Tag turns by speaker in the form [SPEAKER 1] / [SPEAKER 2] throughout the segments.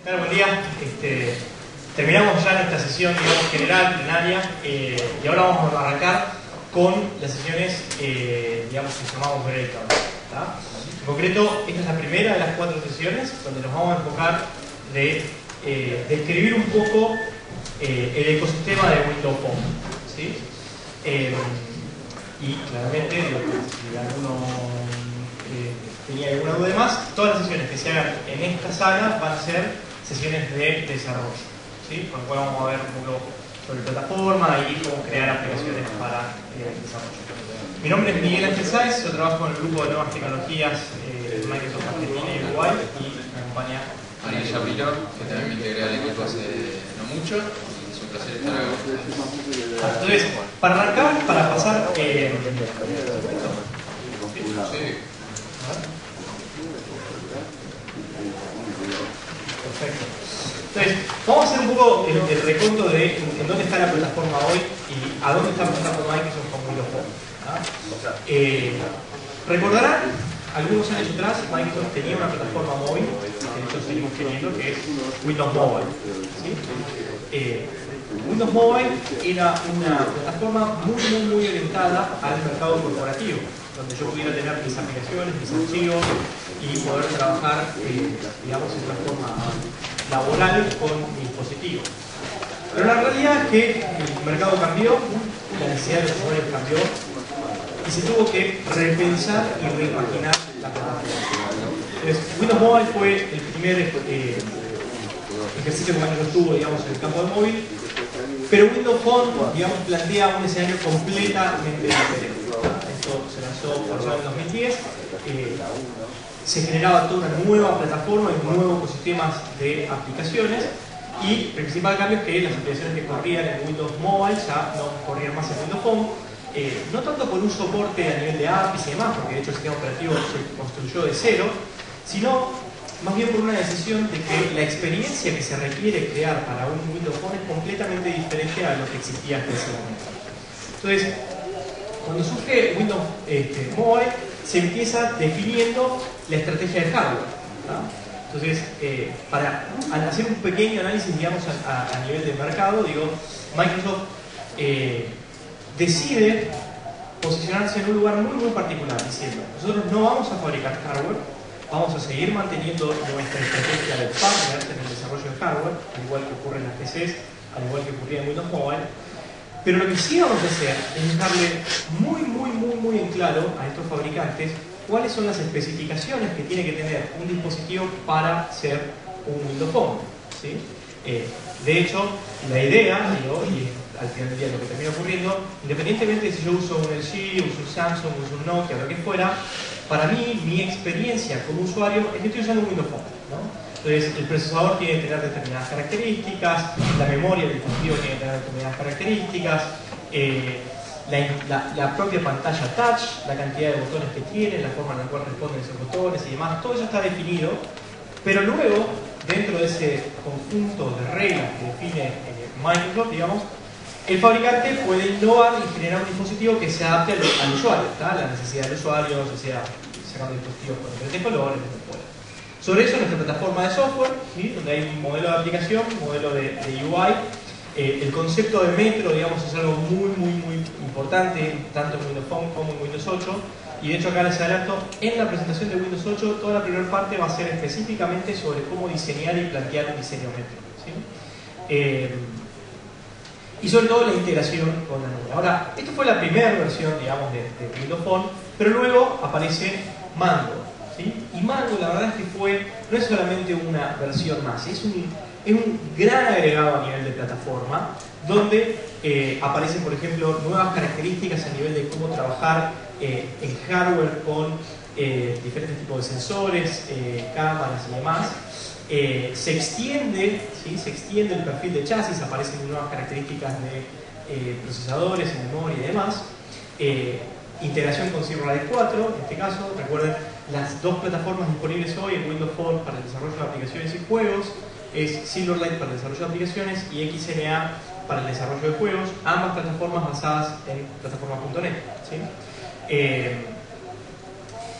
[SPEAKER 1] Bueno, buen día. Terminamos ya nuestra sesión, digamos, general, plenaria, y ahora vamos a arrancar con las sesiones, digamos, que llamamos breakout. En concreto, esta es la primera de las 4 sesiones donde nos vamos a enfocar de describir un poco el ecosistema de Windows Phone, ¿sí? Y claramente, si alguno tenía alguna duda de más, todas las sesiones que se hagan en esta sala van a ser sesiones de desarrollo, ¿sí? Con lo cual vamos a ver un poco sobre plataforma y cómo crear aplicaciones para el desarrollo. Mi nombre es Miguel Ángel Sáez, yo trabajo en el grupo de nuevas tecnologías Microsoft Argentina y Uruguay, y me acompaña
[SPEAKER 2] Ariel Chaprilón, que también me integré al equipo hace no mucho, y es un placer estar acá.
[SPEAKER 1] Entonces, para arrancar, para pasar... Perfecto. Entonces, vamos a hacer un poco el recuento de en dónde está la plataforma hoy y a dónde está apuntando Microsoft con Windows Phone. Recordarán, algunos años atrás Microsoft tenía una plataforma móvil, que de hecho seguimos teniendo, que es Windows Mobile, ¿sí? Windows Mobile era una plataforma muy orientada al mercado corporativo, donde yo pudiera tener mis aplicaciones, mis archivos y poder trabajar, digamos, en una forma laboral con mi dispositivo. Pero la realidad es que el mercado cambió, la necesidad de los usuarios cambió y se tuvo que repensar y reimaginar la plataforma. Entonces, Windows Mobile fue el primer ejercicio que Microsoft tuvo, digamos, en el campo del móvil, pero Windows Phone, digamos, plantea un escenario completamente diferente. Esto se lanzó por allá en 2010. Se generaba toda una nueva plataforma y nuevos ecosistemas de aplicaciones, y el principal cambio es que las aplicaciones que corrían en Windows Mobile ya no corrían más en Windows Phone, no tanto por un soporte a nivel de APIs y demás, porque de hecho el sistema operativo se construyó de cero, sino más bien por una decisión de que la experiencia que se requiere crear para un Windows Phone es completamente diferente a lo que existía hasta ese momento. Entonces, cuando surge Windows Mobile, se empieza definiendo la estrategia de hardware, ¿no? Entonces, para hacer un pequeño análisis, digamos, a nivel de mercado, digo, Microsoft decide posicionarse en un lugar muy particular, diciendo: nosotros no vamos a fabricar hardware, vamos a seguir manteniendo nuestra estrategia de partner en el desarrollo de hardware, al igual que ocurre en las PCs, al igual que ocurría en Windows Mobile. Pero lo que sí vamos a hacer es dejarle muy en claro a estos fabricantes cuáles son las especificaciones que tiene que tener un dispositivo para ser un Windows Phone, ¿sí? De hecho, la idea, digo, y al final del día lo que termina ocurriendo, independientemente de si yo uso un LG, uso un Samsung, uso un Nokia o lo que fuera, para mí, mi experiencia como usuario es que estoy usando un Windows Phone, ¿no? Entonces, el procesador tiene que tener determinadas características, la memoria del dispositivo tiene que tener determinadas características, la propia pantalla touch, la cantidad de botones que tiene, la forma en la cual responden esos botones y demás, todo eso está definido, pero luego, dentro de ese conjunto de reglas que define Microsoft, digamos, el fabricante puede innovar y generar un dispositivo que se adapte al usuario, ¿tá? La necesidad del usuario, o sea, sacando dispositivos con diferentes colores, lo que fuera. Sobre eso, nuestra plataforma de software, ¿sí? Donde hay un modelo de aplicación, un modelo de UI. El concepto de Metro, digamos, es algo muy importante, tanto en Windows Phone como en Windows 8. Y de hecho, acá les adelanto, en la presentación de Windows 8, toda la primera parte va a ser específicamente sobre cómo diseñar y plantear un diseño Metro, ¿sí? Y sobre todo la integración con la nube. Ahora, esto fue la primera versión, digamos, de Windows Phone, pero luego aparece Mango, ¿sí? Y Mango, la verdad es que no es solamente una versión más, es un gran agregado a nivel de plataforma, donde aparecen, por ejemplo, nuevas características a nivel de cómo trabajar en hardware con diferentes tipos de sensores, cámaras y demás. Se extiende el perfil de chasis, aparecen nuevas características de procesadores, memoria y demás. Integración con Silverlight 4, en este caso, recuerden, las dos plataformas disponibles hoy en Windows Phone para el desarrollo de aplicaciones y juegos es Silverlight para el desarrollo de aplicaciones y XNA para el desarrollo de juegos, ambas plataformas basadas en plataforma.net, ¿sí?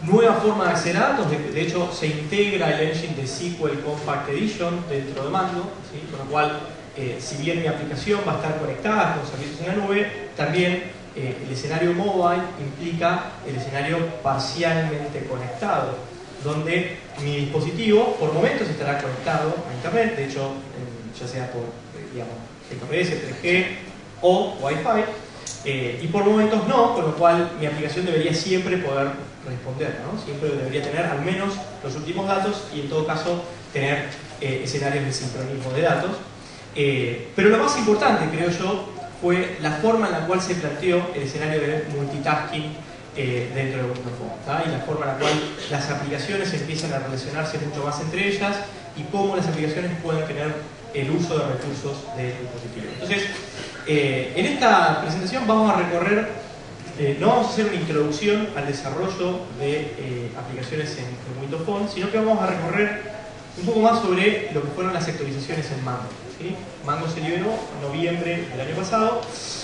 [SPEAKER 1] nueva forma de acceder a datos, de hecho se integra el engine de SQL Compact Edition dentro de Mango, ¿sí? Con lo cual, si bien mi aplicación va a estar conectada con servicios en la nube, también el escenario mobile implica el escenario parcialmente conectado, donde mi dispositivo por momentos estará conectado a internet, de hecho, ya sea por digamos, GPS, 3G o Wi-Fi, y por momentos no, con lo cual mi aplicación debería siempre poder responder, ¿no? Siempre debería tener al menos los últimos datos y en todo caso tener escenarios de sincronismo de datos. Pero lo más importante, creo yo, fue la forma en la cual se planteó el escenario de multitasking dentro de Windows Phone, y la forma en la cual las aplicaciones empiezan a relacionarse mucho más entre ellas y cómo las aplicaciones pueden tener el uso de recursos del dispositivo. Entonces, en esta presentación vamos a recorrer, no vamos a hacer una introducción al desarrollo de aplicaciones en Windows Phone, sino que vamos a recorrer un poco más sobre lo que fueron las actualizaciones en Mango, ¿sí? Mango se liberó en noviembre del año pasado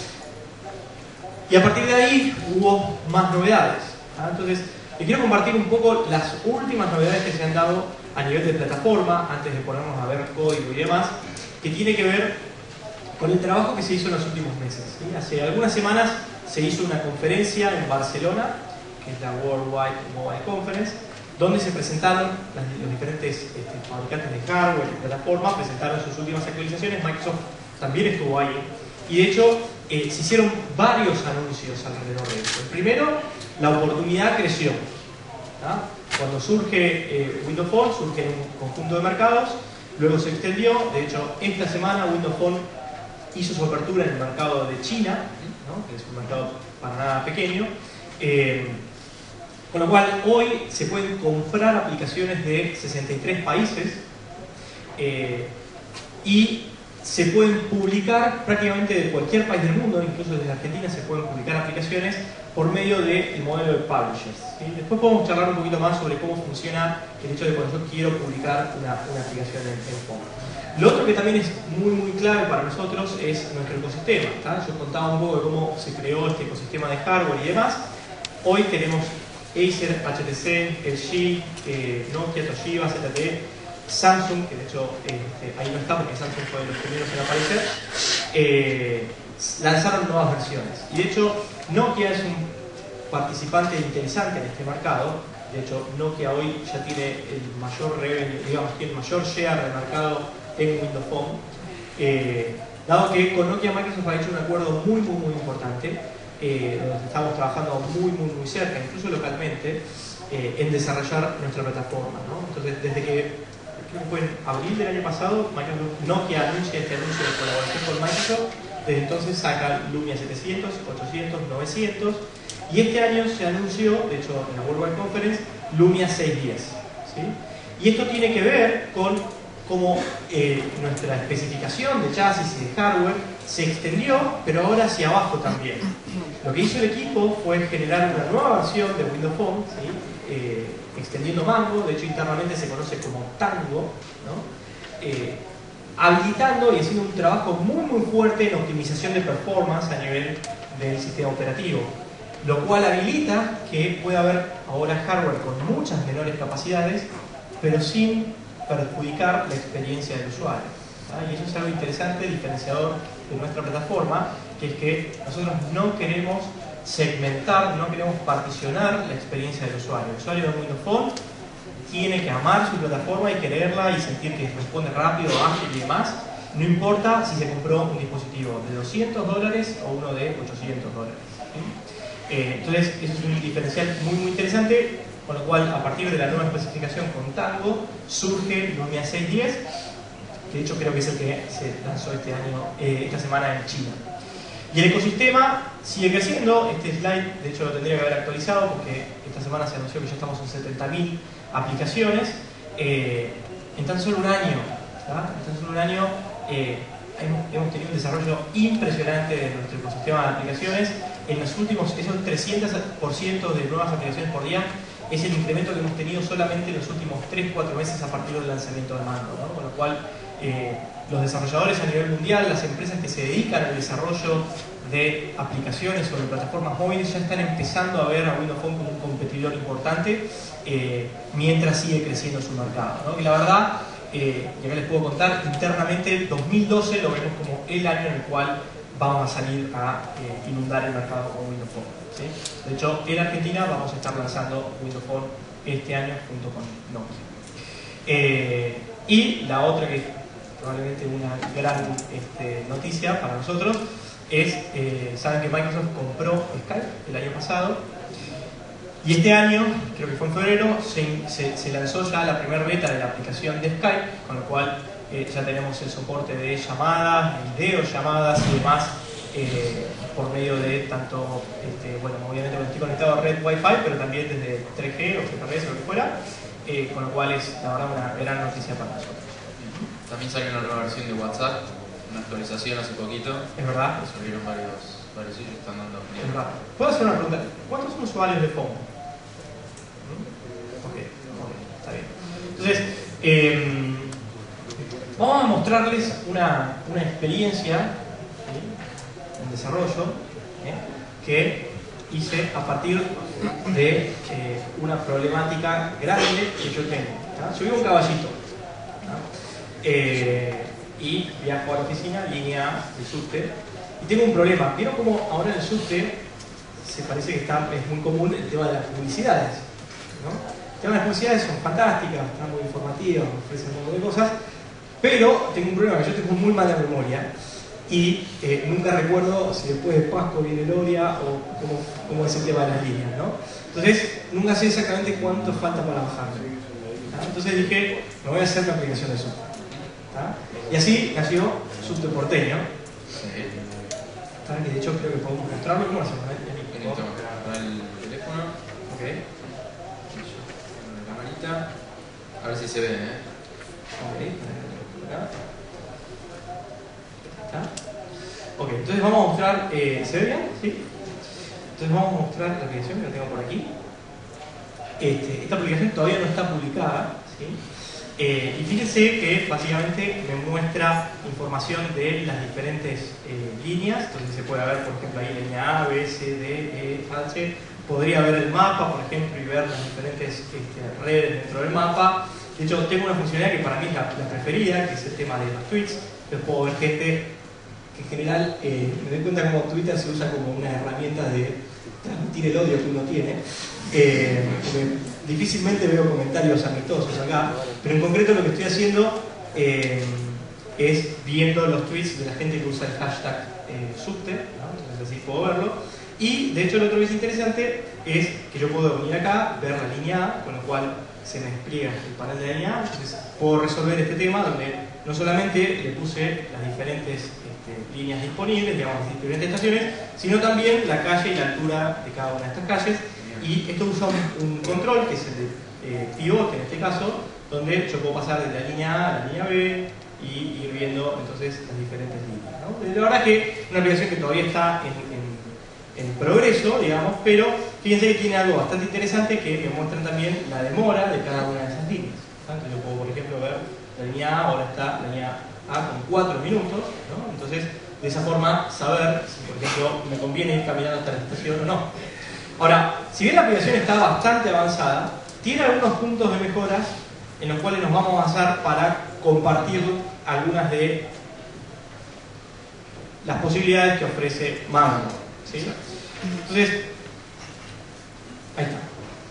[SPEAKER 1] y a partir de ahí hubo más novedades. Entonces, les quiero compartir un poco las últimas novedades que se han dado a nivel de plataforma, antes de ponernos a ver código y demás, que tiene que ver con el trabajo que se hizo en los últimos meses, ¿sí? Hace algunas semanas se hizo una conferencia en Barcelona, que es la Worldwide Mobile Conference, donde se presentaron los diferentes fabricantes de hardware y plataformas, presentaron sus últimas actualizaciones. Microsoft también estuvo ahí y de hecho se hicieron varios anuncios alrededor de eso. El primero, la oportunidad creció, ¿tá? Cuando surge Windows Phone, surge en un conjunto de mercados, luego se extendió. De hecho, esta semana Windows Phone hizo su apertura en el mercado de China, ¿no? Que es un mercado para nada pequeño, con lo cual hoy se pueden comprar aplicaciones de 63 países y se pueden publicar prácticamente de cualquier país del mundo, incluso desde Argentina se pueden publicar aplicaciones por medio del modelo de publishers, ¿sí? Después podemos charlar un poquito más sobre cómo funciona el hecho de cuando yo quiero publicar una aplicación en Phone. Lo otro que también es muy clave para nosotros es nuestro ecosistema, ¿tá? Yo contaba un poco de cómo se creó este ecosistema de hardware y demás. Hoy tenemos Acer, HTC, LG, Nokia, Toshiba, ZTE, Samsung, que de hecho ahí no está porque Samsung fue de los primeros en aparecer, lanzaron nuevas versiones. Y de hecho Nokia es un participante interesante en este mercado. De hecho Nokia hoy ya tiene el mayor revenue, digamos, tiene el mayor share de mercado en Windows Phone, dado que con Nokia Microsoft ha hecho un acuerdo muy importante, donde estamos trabajando muy cerca, incluso localmente, en desarrollar nuestra plataforma, ¿no? Entonces, desde que creo que fue en abril del año pasado, Nokia anuncia este anuncio de colaboración con Microsoft. Desde entonces saca Lumia 700, 800, 900 y este año se anunció, de hecho en la Worldwide Conference, Lumia 610, ¿sí? Y esto tiene que ver con cómo nuestra especificación de chasis y de hardware se extendió, pero ahora hacia abajo también. Lo que hizo el equipo fue generar una nueva versión de Windows Phone, ¿sí? Extendiendo Mango, de hecho internamente se conoce como Tango, ¿no? Habilitando y haciendo un trabajo muy fuerte en optimización de performance a nivel del sistema operativo, lo cual habilita que pueda haber ahora hardware con muchas menores capacidades, pero sin perjudicar la experiencia del usuario, ¿tá? Y eso es algo interesante, diferenciador de nuestra plataforma, que es que nosotros no queremos segmentar, no queremos particionar la experiencia del usuario. El usuario de Windows Phone tiene que amar su plataforma y quererla y sentir que responde rápido, ágil y demás, no importa si se compró un dispositivo de $200 o uno de $800, ¿sí? Entonces, eso es un diferencial muy interesante, con lo cual, a partir de la nueva especificación con Tango, surge Lumia 610, que de hecho creo que es el que se lanzó este año, esta semana en China. Y el ecosistema sigue creciendo. Este slide, de hecho, lo tendría que haber actualizado porque esta semana se anunció que ya estamos en 70.000 aplicaciones. En tan solo un año, ¿tá? En tan solo un año hemos tenido un desarrollo impresionante de nuestro ecosistema de aplicaciones. En los últimos, esos 300% de nuevas aplicaciones por día es el incremento que hemos tenido solamente en los últimos 3-4 meses a partir del lanzamiento de Mango, ¿no? Con lo cual los desarrolladores a nivel mundial, las empresas que se dedican al desarrollo de aplicaciones sobre plataformas móviles ya están empezando a ver a Windows Phone como un competidor importante mientras sigue creciendo su mercado, ¿no? Y la verdad, y acá les puedo contar, internamente 2012 lo vemos como el año en el cual vamos a salir a inundar el mercado con Windows Phone, ¿sí? De hecho, en Argentina vamos a estar lanzando Windows Phone este año junto con Nokia. Y la otra, que es probablemente una gran noticia para nosotros, es, saben que Microsoft compró Skype el año pasado, y este año, creo que fue en febrero, se lanzó ya la primera beta de la aplicación de Skype, con lo cual ya tenemos el soporte de llamadas, videollamadas y demás por medio de tanto, bueno, obviamente cuando estoy conectado a red Wi-Fi, pero también desde 3G o GPRS o lo que fuera, con lo cual es la verdad una gran noticia para nosotros.
[SPEAKER 2] También salió una nueva versión de WhatsApp, una actualización hace poquito.
[SPEAKER 1] Es verdad.
[SPEAKER 2] Subieron varios sitios que están dando.
[SPEAKER 1] Es verdad. ¿Puedo hacer una pregunta? ¿Cuántos son usuarios de Phone? Ok, está bien. Entonces, vamos a mostrarles una experiencia en desarrollo que hice a partir de una problemática grande que yo tengo. Yo vivo en Caballito y viajo a la oficina, línea A de subte, y tengo un problema. ¿Vieron cómo ahora en el subte se parece que es muy común el tema de las publicidades, ¿no? El tema de las publicidades son fantásticas, están muy informativas, ofrecen un montón de cosas, pero tengo un problema, que yo tengo muy mala memoria y nunca recuerdo si después de Pasco viene Loria o cómo es el tema de las líneas, ¿no? Entonces nunca sé exactamente cuánto falta para bajar. Entonces dije, me voy a hacer la aplicación de subte. Y así nació Subte Porteño. Que de hecho creo que podemos mostrarlo. ¿Cómo hacemos?
[SPEAKER 2] Con el teléfono.
[SPEAKER 1] Ok.
[SPEAKER 2] Con la camarita. A ver si se ve,
[SPEAKER 1] Ok. ¿Está? Ok, entonces vamos a mostrar. ¿Se ve bien? Sí. Entonces vamos a mostrar la aplicación que la tengo por aquí. Esta aplicación todavía no está publicada, ¿sí? Y fíjense que básicamente me muestra información de las diferentes líneas. Entonces se puede ver, por ejemplo, ahí línea A, B, C, D, E, H. Podría ver el mapa, por ejemplo, y ver las diferentes redes dentro del mapa. De hecho, tengo una funcionalidad que para mí es la preferida, que es el tema de los tweets. Entonces puedo ver gente que en general, me doy cuenta como Twitter se usa como una herramienta de transmitir el odio que uno tiene. Difícilmente veo comentarios amistosos acá, pero en concreto lo que estoy haciendo es viendo los tweets de la gente que usa el hashtag subte, ¿no? Entonces así puedo verlo. Y de hecho lo otro que es interesante es que yo puedo venir acá, ver la línea A, con lo cual se me despliega el panel de la línea A. Entonces puedo resolver este tema donde no solamente le puse las diferentes líneas disponibles, digamos, las diferentes estaciones, sino también la calle y la altura de cada una de estas calles. Y esto usa un control, que es el de pivote en este caso, donde yo puedo pasar de la línea A a la línea B y ir viendo entonces las diferentes líneas, ¿no? La verdad que es una aplicación que todavía está en progreso, digamos, pero fíjense que tiene algo bastante interesante, que me muestran también la demora de cada una de esas líneas. Entonces yo puedo, por ejemplo, ver la línea A, ahora está la línea A con 4 minutos, ¿no? Entonces de esa forma saber si, por ejemplo, me conviene ir caminando hasta la estación o no. Ahora, si bien la aplicación está bastante avanzada, tiene algunos puntos de mejoras en los cuales nos vamos a basar para compartir algunas de las posibilidades que ofrece Mango, ¿sí? Entonces, ahí está.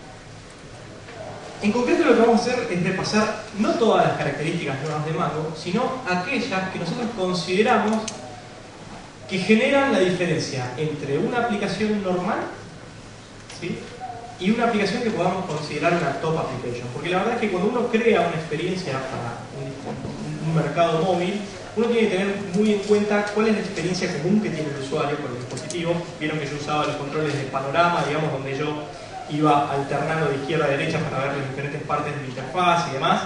[SPEAKER 1] En concreto lo que vamos a hacer es repasar no todas las características nuevas de Mango, sino aquellas que nosotros consideramos que generan la diferencia entre una aplicación normal, ¿sí?, y una aplicación que podamos considerar una top application. Porque la verdad es que cuando uno crea una experiencia para un mercado móvil, uno tiene que tener muy en cuenta cuál es la experiencia común que tiene el usuario con el dispositivo. Vieron que yo usaba los controles de panorama, digamos, donde yo iba alternando de izquierda a derecha para ver las diferentes partes de mi interfaz y demás.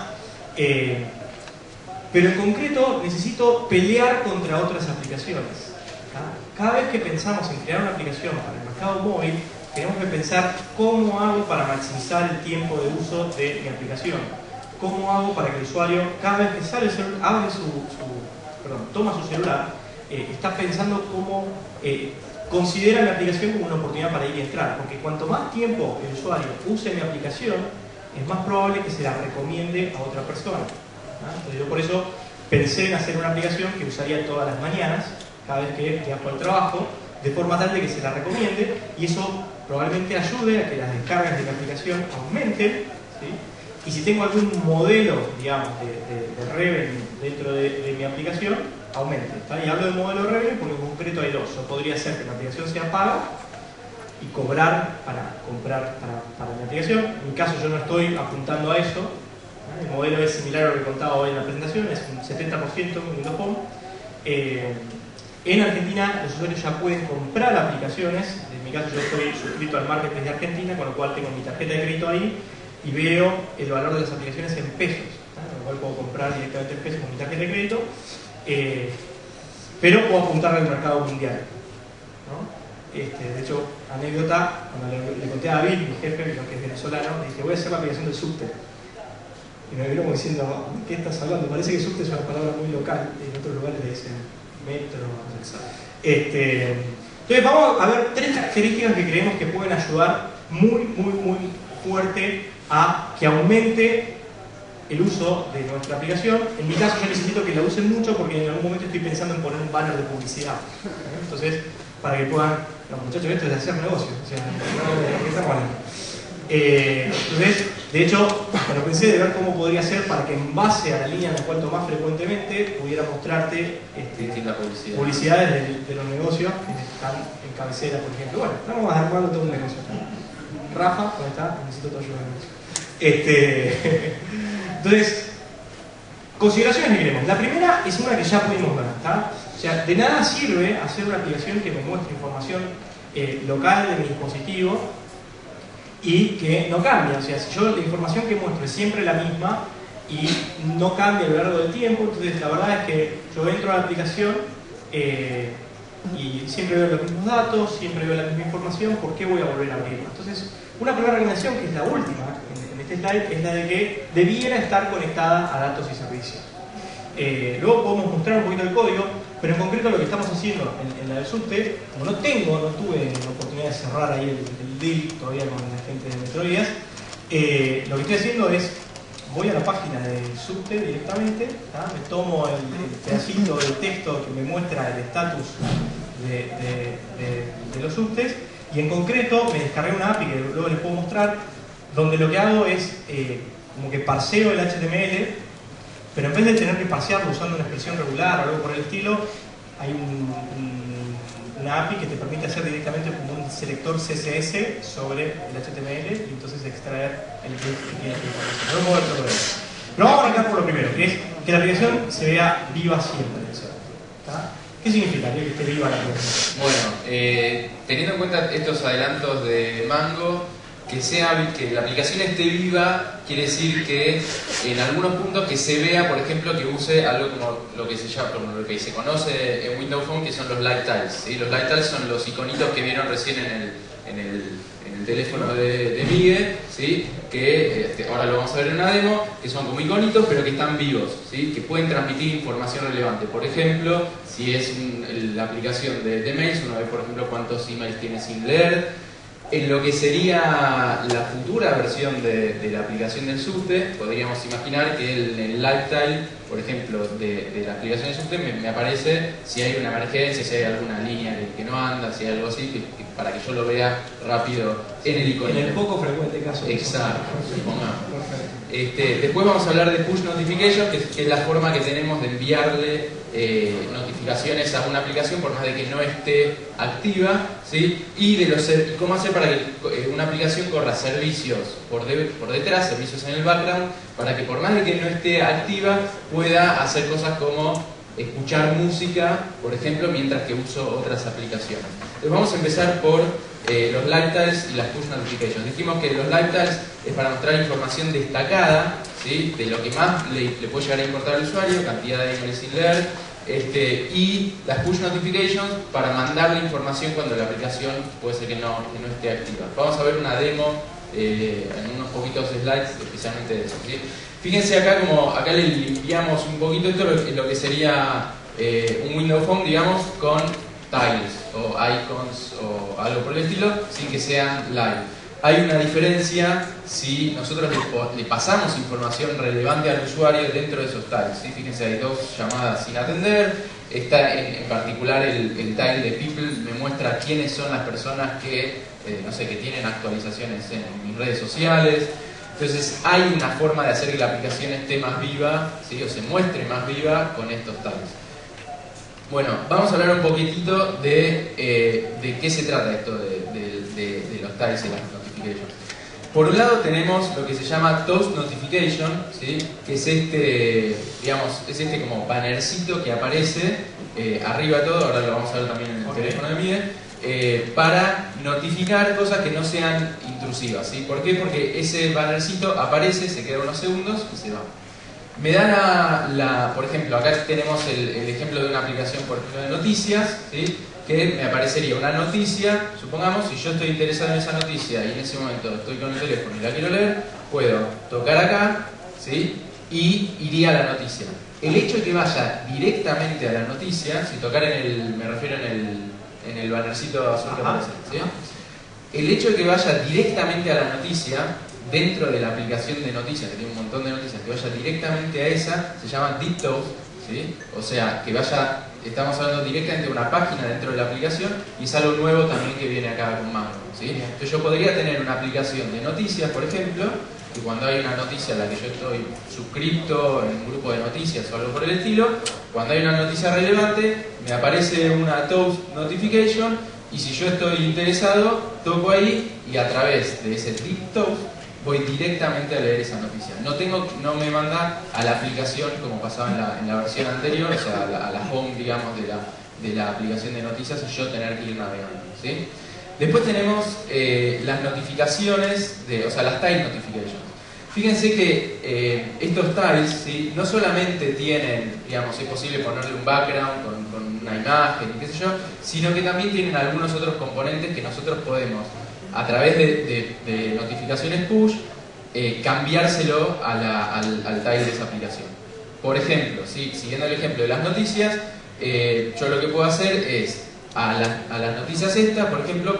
[SPEAKER 1] Pero en concreto necesito pelear contra otras aplicaciones. Cada vez que pensamos en crear una aplicación para el mercado móvil, tenemos que pensar cómo hago para maximizar el tiempo de uso de mi aplicación, cómo hago para que el usuario, cada vez que sale el celular, toma su celular, está pensando cómo considera mi aplicación como una oportunidad para ir y entrar, porque cuanto más tiempo el usuario use mi aplicación, es más probable que se la recomiende a otra persona. Entonces yo por eso pensé en hacer una aplicación que usaría todas las mañanas, cada vez que viajo al trabajo, de forma tal de que se la recomiende, y eso probablemente ayude a que las descargas de mi aplicación aumenten, ¿sí? Y si tengo algún modelo, digamos, de revenue dentro de mi aplicación, aumente. ¿Está? Y hablo de modelo de revenue porque en concreto hay dos. Yo podría hacer que la aplicación sea paga y cobrar para comprar para mi aplicación. En mi caso yo no estoy apuntando a eso. El modelo es similar a lo que contaba hoy en la presentación, es un 70% en Windows Phone. En Argentina los usuarios ya pueden comprar aplicaciones. En mi caso yo estoy suscrito al Marketplace de Argentina, con lo cual tengo mi tarjeta de crédito ahí y veo el valor de las aplicaciones en pesos, con lo cual puedo comprar directamente en pesos con mi tarjeta de crédito, pero puedo apuntar al mercado mundial, ¿no? De hecho, anécdota, cuando le conté a David, mi jefe, que es venezolano, le dije, voy a hacer la aplicación del subte. Y me vino como diciendo, ¿qué estás hablando? Parece que subte es una palabra muy local, en otros lugares le dicen metro. Entonces vamos a ver tres características que creemos que pueden ayudar muy fuerte a que aumente el uso de nuestra aplicación. En mi caso yo necesito que la usen mucho porque en algún momento estoy pensando en poner un banner de publicidad. Entonces, para que puedan, los muchachos, esto es de hacer negocio, o sea, ¿qué estamos hablando? Entonces, de hecho, cuando pensé de ver cómo podría ser para que en base a la línea en la cual tomás frecuentemente pudiera mostrarte publicidades de los negocios que están en cabecera, por ejemplo. Bueno, estamos armando todo un negocio. Rafa, ¿dónde está? Necesito tu ayuda. Entonces, consideraciones que queremos. La primera es una que ya pudimos ver, ¿está? O sea, de nada sirve hacer una aplicación que me muestre información local de mi dispositivo y que no cambie. O sea, si yo la información que muestro es siempre la misma y no cambia a lo largo del tiempo, entonces la verdad es que yo entro a la aplicación y siempre veo los mismos datos, siempre veo la misma información, ¿por qué voy a volver a abrirla? Entonces, una primera recomendación, que es la última en este slide, es la de que debiera estar conectada a datos y servicios. Luego podemos mostrar un poquito el código, pero en concreto lo que estamos haciendo en la del subte, como no tuve la oportunidad de cerrar ahí el deal todavía con la gente de Metrovías, lo que estoy haciendo es, voy a la página del subte directamente, me tomo el pedacito de texto que me muestra el estatus de los subtes, y en concreto me descargué una API que luego les puedo mostrar, donde lo que hago es como que parseo el HTML, pero en vez de tener que parsearlo usando una expresión regular o algo por el estilo, hay una API que te permite hacer directamente como un selector CSS sobre el HTML y entonces extraer el que quieras de información. No voy a todo eso. Pero vamos a arrancar por lo primero, que es que la aplicación se vea viva siempre. ¿Está? ¿Qué significa que esté viva la aplicación?
[SPEAKER 2] Bueno, teniendo en cuenta estos adelantos de Mango, que la aplicación esté viva quiere decir que en algunos puntos que se vea, por ejemplo, que use algo como lo que se conoce en Windows Phone, que son los light tiles, ¿sí? Los light tiles son los iconitos que vieron recién en el teléfono de Miguel, ¿sí? Que ahora lo vamos a ver en una demo, que son como iconitos pero que están vivos, ¿sí? Que pueden transmitir información relevante. Por ejemplo, si es la aplicación de mails, uno ve por ejemplo cuántos emails tiene sin leer. En lo que sería la futura versión de la aplicación del subte, podríamos imaginar que en el lifetime, por ejemplo, de la aplicación del subte me aparece si hay una emergencia, si hay alguna línea que no anda, si hay algo así, para que yo lo vea rápido en el icono.
[SPEAKER 1] En el poco frecuente caso.
[SPEAKER 2] Exacto, supongamos. Después vamos a hablar de push notification, que es la forma que tenemos de enviarle notificaciones a una aplicación por más de que no esté activa, ¿sí? Y cómo hacer para que una aplicación corra servicios por detrás, servicios en el background, para que por más de que no esté activa pueda hacer cosas como escuchar música, por ejemplo, mientras que uso otras aplicaciones. Entonces vamos a empezar por los live tiles y las push notifications. Dijimos que los live tiles es para mostrar información destacada, ¿sí? De lo que más le puede llegar a importar al usuario, cantidad de emails sin leer, y las push notifications para mandarle información cuando la aplicación puede ser que no esté activa. Vamos a ver una demo en unos poquitos slides especialmente de eso, ¿sí? Fíjense acá como acá le limpiamos un poquito esto, lo que sería un Windows Phone, digamos, con tiles o icons o algo por el estilo, sin que sean live. Hay una diferencia si nosotros le pasamos información relevante al usuario dentro de esos tiles, ¿sí? Fíjense, hay dos llamadas sin atender. Está en particular el tile de People, me muestra quiénes son las personas que, no sé, que tienen actualizaciones en mis redes sociales. Entonces hay una forma de hacer que la aplicación esté más viva, ¿sí? O se muestre más viva con estos tiles. Bueno, vamos a hablar un poquitito de qué se trata esto de los tiles y las notifications. Por un lado tenemos lo que se llama Toast Notification, ¿sí? Que es este como bannercito que aparece arriba de todo, ahora lo vamos a ver también en el teléfono de Miguel, para notificar cosas que no sean intrusivas, ¿sí? ¿Por qué? Porque ese bannercito aparece, se queda unos segundos y se va. Me da por ejemplo, acá tenemos el ejemplo de una aplicación, por ejemplo, de noticias, ¿sí? Que me aparecería una noticia, supongamos, si yo estoy interesado en esa noticia y en ese momento estoy con el teléfono y la quiero leer, puedo tocar acá, ¿sí? Y iría a la noticia. El hecho de que vaya directamente a la noticia, si tocar me refiero en el bannercito azul que aparece, ¿sí? El hecho de que vaya directamente a la noticia, dentro de la aplicación de noticias, que tiene un montón de noticias, que vaya directamente a esa, se llama Deep Toast, ¿sí? O sea, que vaya, estamos hablando directamente de una página dentro de la aplicación y es algo nuevo también que viene acá con Mango, ¿sí? Entonces yo podría tener una aplicación de noticias, por ejemplo, y cuando hay una noticia a la que yo estoy suscripto en un grupo de noticias o algo por el estilo, cuando hay una noticia relevante, me aparece una Toast Notification y si yo estoy interesado, toco ahí y a través de ese Deep Toast voy directamente a leer esa noticia. No me manda a la aplicación como pasaba en la versión anterior, o sea, a la home, digamos, de la aplicación de noticias y yo tener que ir navegando, ¿sí? Después tenemos las notificaciones, o sea, las tile notifications. Fíjense que estos tiles, ¿sí? No solamente tienen, digamos, es posible ponerle un background con una imagen y qué sé yo, sino que también tienen algunos otros componentes que nosotros podemos, a través de notificaciones push, cambiárselo al tile de esa aplicación. Por ejemplo, ¿sí? Siguiendo el ejemplo de las noticias, yo lo que puedo hacer es a las noticias estas, por ejemplo,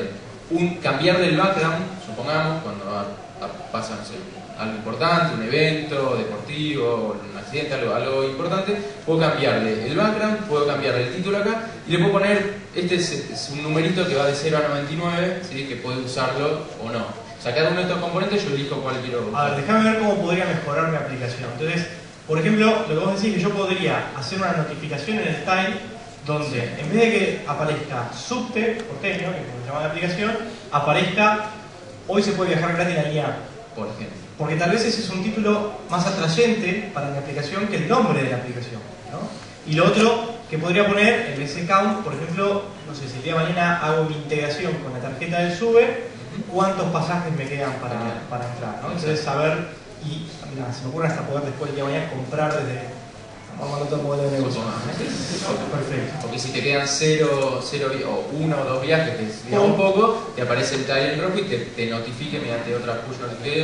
[SPEAKER 2] cambiarle el background, supongamos, cuando pasa, no sé, algo importante, un evento deportivo, un accidente, algo importante, puedo cambiarle el background, puedo cambiarle el título acá y le puedo poner, este es un numerito que va de 0 a 99, ¿sí? Que puede usarlo o no. O sea, cada uno de estos componentes yo elijo cuál quiero usar.
[SPEAKER 1] A ver, déjame ver cómo podría mejorar mi aplicación. Entonces, por ejemplo, lo que vos decís es que yo podría hacer una notificación en el tile donde en vez de que aparezca subte, porteño, que es como se llama la aplicación, aparezca hoy se puede viajar gratis en la línea A,
[SPEAKER 2] por ejemplo.
[SPEAKER 1] Porque tal vez ese es un título más atrayente para mi aplicación que el nombre de la aplicación, ¿no? Y lo otro que podría poner en ese count, por ejemplo, no sé, si el día de mañana hago mi integración con la tarjeta del SUBE, ¿cuántos pasajes me quedan para entrar, ¿no? Entonces saber, y mira, se me ocurre hasta poder después el día de mañana comprar desde... Vamos a todo el modelo de negocio. Perfecto.
[SPEAKER 2] Porque si te quedan 0 o 1 o 2 viajes, que es digamos poco, te aparece el tile en rojo y te notifique mediante otra push notification,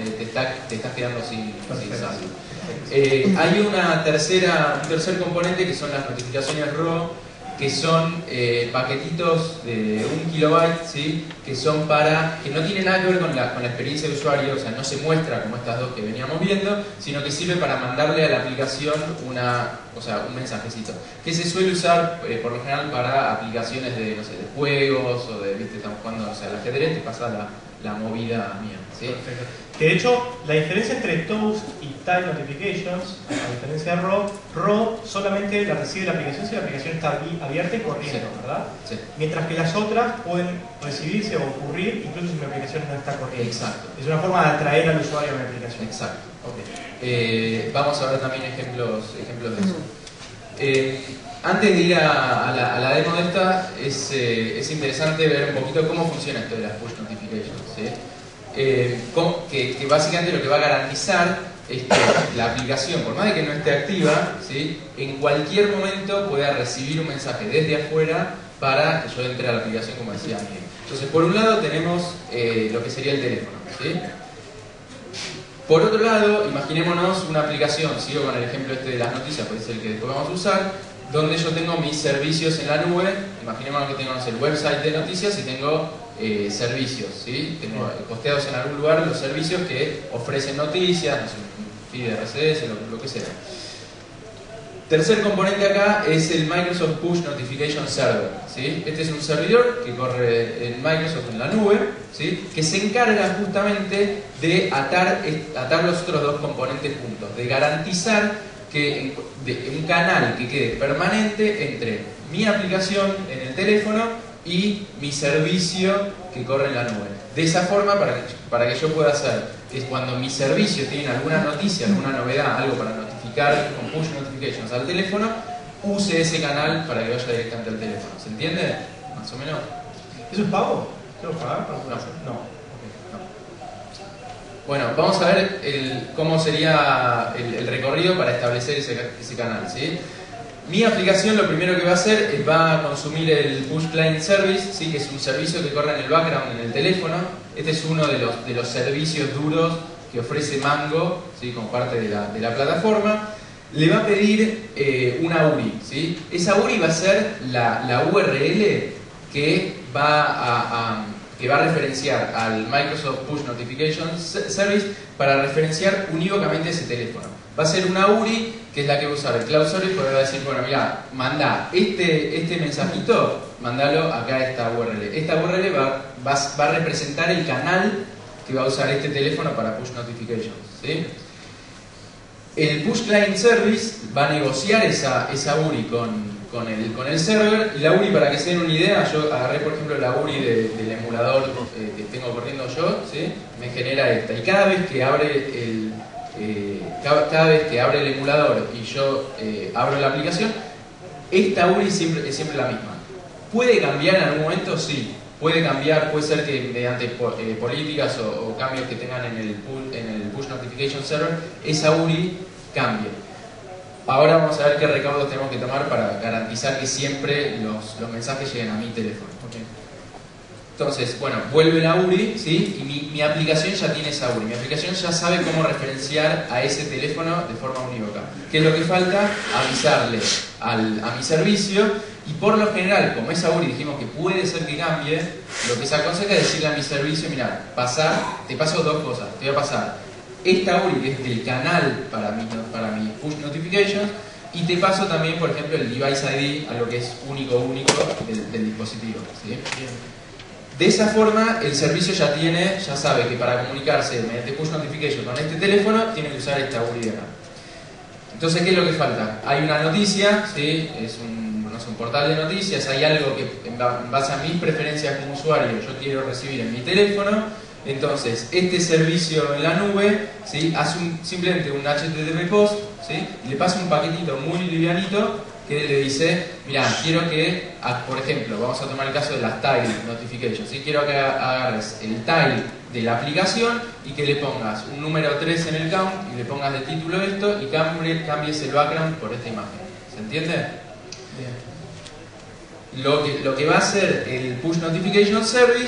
[SPEAKER 2] te estás quedando sin saldo. Hay un tercer componente que son las notificaciones RAW, que son paquetitos de 1 kilobyte, ¿sí? Que no tienen nada que ver con la experiencia del usuario, o sea, no se muestra como estas dos que veníamos viendo, sino que sirve para mandarle a la aplicación un mensajecito, que se suele usar por lo general para aplicaciones de, no sé, de juegos o de, viste, estamos jugando, o sea, al ajedrez, te pasa la movida mía, ¿sí?
[SPEAKER 1] Perfecto. Que de hecho, la diferencia entre Toast y Tile Notifications, a diferencia de RAW solamente la recibe la aplicación si la aplicación está abierta y corriendo, sí, ¿verdad? Sí. Mientras que las otras pueden recibirse o ocurrir incluso si mi aplicación no está corriendo.
[SPEAKER 2] Exacto.
[SPEAKER 1] Es una forma de atraer al usuario a mi aplicación.
[SPEAKER 2] Exacto. Okay. Vamos a ver también ejemplos de eso. Antes de ir a la demo de esta, es interesante ver un poquito cómo funciona esto de las push notifications, ¿sí? Que básicamente lo que va a garantizar es que la aplicación, por más de que no esté activa, ¿sí? En cualquier momento pueda recibir un mensaje desde afuera para que yo entre a la aplicación, como decía Miguel. Entonces, por un lado tenemos lo que sería el teléfono, ¿sí? Por otro lado, imaginémonos una aplicación, sigo con el ejemplo este de las noticias, pues es el que después vamos a usar, donde yo tengo mis servicios en la nube. Imaginémonos que tengo, no sé, el website de noticias y tengo servicios, ¿sí? Tengo posteados en algún lugar los servicios que ofrecen noticias, no sé, un feed de RCS, lo que sea. Tercer componente acá es el Microsoft Push Notification Server, ¿sí? Este es un servidor que corre en Microsoft en la nube, ¿sí? Que se encarga justamente de atar los otros dos componentes juntos, de garantizar que un canal que quede permanente entre mi aplicación en el teléfono y mi servicio que corre en la nube. De esa forma, para que yo pueda hacer que cuando mi servicio tiene alguna noticia, alguna novedad, algo para notificar con push notifications al teléfono, use ese canal para que vaya directamente al teléfono. ¿Se entiende? Más o menos.
[SPEAKER 1] ¿Eso es pago? ¿Tengo que pagar para poder
[SPEAKER 2] No.
[SPEAKER 1] hacer? No.
[SPEAKER 2] Bueno, vamos a ver cómo sería el recorrido para establecer ese canal, ¿sí? Mi aplicación lo primero que va a hacer es va a consumir el Push Client Service, ¿sí? Que es un servicio que corre en el background en el teléfono. Este es uno de los servicios duros que ofrece Mango, ¿sí? Como parte de la plataforma. Le va a pedir una URI, ¿sí? Esa URI va a ser la URL que va a referenciar al Microsoft Push Notification Service para referenciar unívocamente ese teléfono. Va a ser una URI que es la que va a usar el Cloud Service, porque va a decir, bueno, mira, manda este mensajito, mandalo acá a esta URL. Esta URL va a representar el canal que va a usar este teléfono para Push Notifications, ¿sí? El Push Client Service va a negociar esa URI con el server. Y la URI, para que se den una idea, yo agarré por ejemplo la URI del emulador que tengo corriendo yo, ¿sí? Me genera esta. Y cada vez que abre el emulador y yo abro la aplicación, esta URI es siempre la misma. ¿Puede cambiar en algún momento? Sí. Puede cambiar, puede ser que mediante políticas o cambios que tengan en el Push Notification Server, esa URI cambie. Ahora vamos a ver qué recaudos tenemos que tomar para garantizar que siempre los mensajes lleguen a mi teléfono.
[SPEAKER 1] Okay.
[SPEAKER 2] Entonces, bueno, vuelve la URI, ¿sí? Y mi aplicación ya tiene esa URI. Mi aplicación ya sabe cómo referenciar a ese teléfono de forma unívoca. ¿Qué es lo que falta? Avisarle a mi servicio. Y por lo general, como esa URI dijimos que puede ser que cambie, lo que se aconseja es decirle a mi servicio, mira, te paso dos cosas. Te voy a pasar esta URI, que es el canal para mi push notifications, y te paso también, por ejemplo, el device ID, algo que es único del dispositivo, ¿sí? De esa forma, el servicio ya sabe que para comunicarse mediante push notification con este teléfono, tiene que usar esta URI de acá. Entonces, ¿qué es lo que falta? Hay una noticia, ¿sí? Es un portal de noticias, hay algo que en base a mis preferencias como usuario yo quiero recibir en mi teléfono. Entonces, este servicio en la nube, ¿sí? Hace simplemente un HTTP post, ¿sí? Y le pasa un paquetito muy livianito que le dice, mira, quiero que, por ejemplo, vamos a tomar el caso de las tile notifications, ¿sí? Quiero que agarres el tile de la aplicación y que le pongas un número 3 en el count y le pongas de título esto y cambies el background por esta imagen. ¿Se entiende?
[SPEAKER 1] Bien.
[SPEAKER 2] Lo que va a hacer el Push Notification Server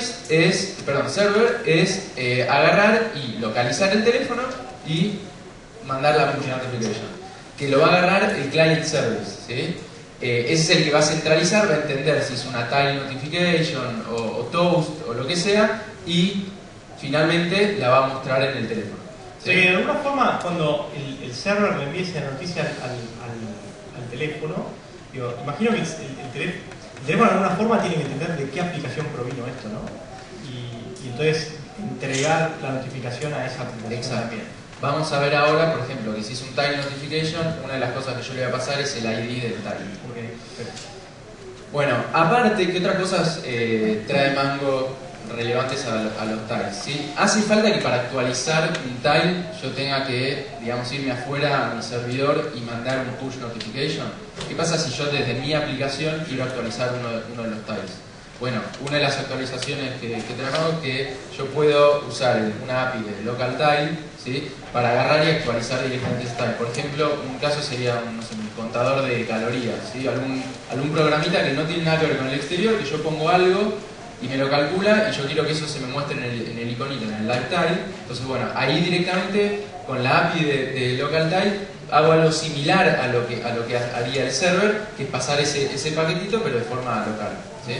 [SPEAKER 2] es agarrar y localizar el teléfono y mandar la Push Notification. Que lo va a agarrar el Client Service, ¿sí? Ese es el que va a centralizar, va a entender si es una Tile Notification o Toast o lo que sea, y finalmente la va a mostrar en el teléfono.
[SPEAKER 1] ¿Sí? De alguna forma, cuando el server le envíe esa noticia al teléfono, digo, imagino que el teléfono de alguna forma tiene que entender de qué aplicación provino esto, ¿no? Y entonces entregar la notificación a esa aplicación.
[SPEAKER 2] Exacto.
[SPEAKER 1] También.
[SPEAKER 2] Vamos a ver ahora, por ejemplo, que si es un Tile Notification, una de las cosas que yo le voy a pasar es el ID del Tile.
[SPEAKER 1] Okay, perfecto.
[SPEAKER 2] Bueno, aparte, ¿qué otras cosas trae Mango relevantes a los tiles? ¿Sí? Hace falta que para actualizar un tile yo tenga que, digamos, irme afuera a mi servidor y mandar un push notification. ¿Qué pasa si yo desde mi aplicación quiero actualizar uno de los tiles? Bueno, una de las actualizaciones que traemos es que yo puedo usar una API de local tile, ¿sí? Para agarrar y actualizar directamente ese tile. Por ejemplo, un caso sería un contador de calorías, ¿sí? Algún programita que no tiene nada que ver con el exterior, que yo pongo algo y me lo calcula y yo quiero que eso se me muestre en el iconito, en el live tile. Entonces bueno, ahí directamente con la API de local tile hago algo similar a lo que haría el server, que es pasar ese paquetito pero de forma local, ¿sí?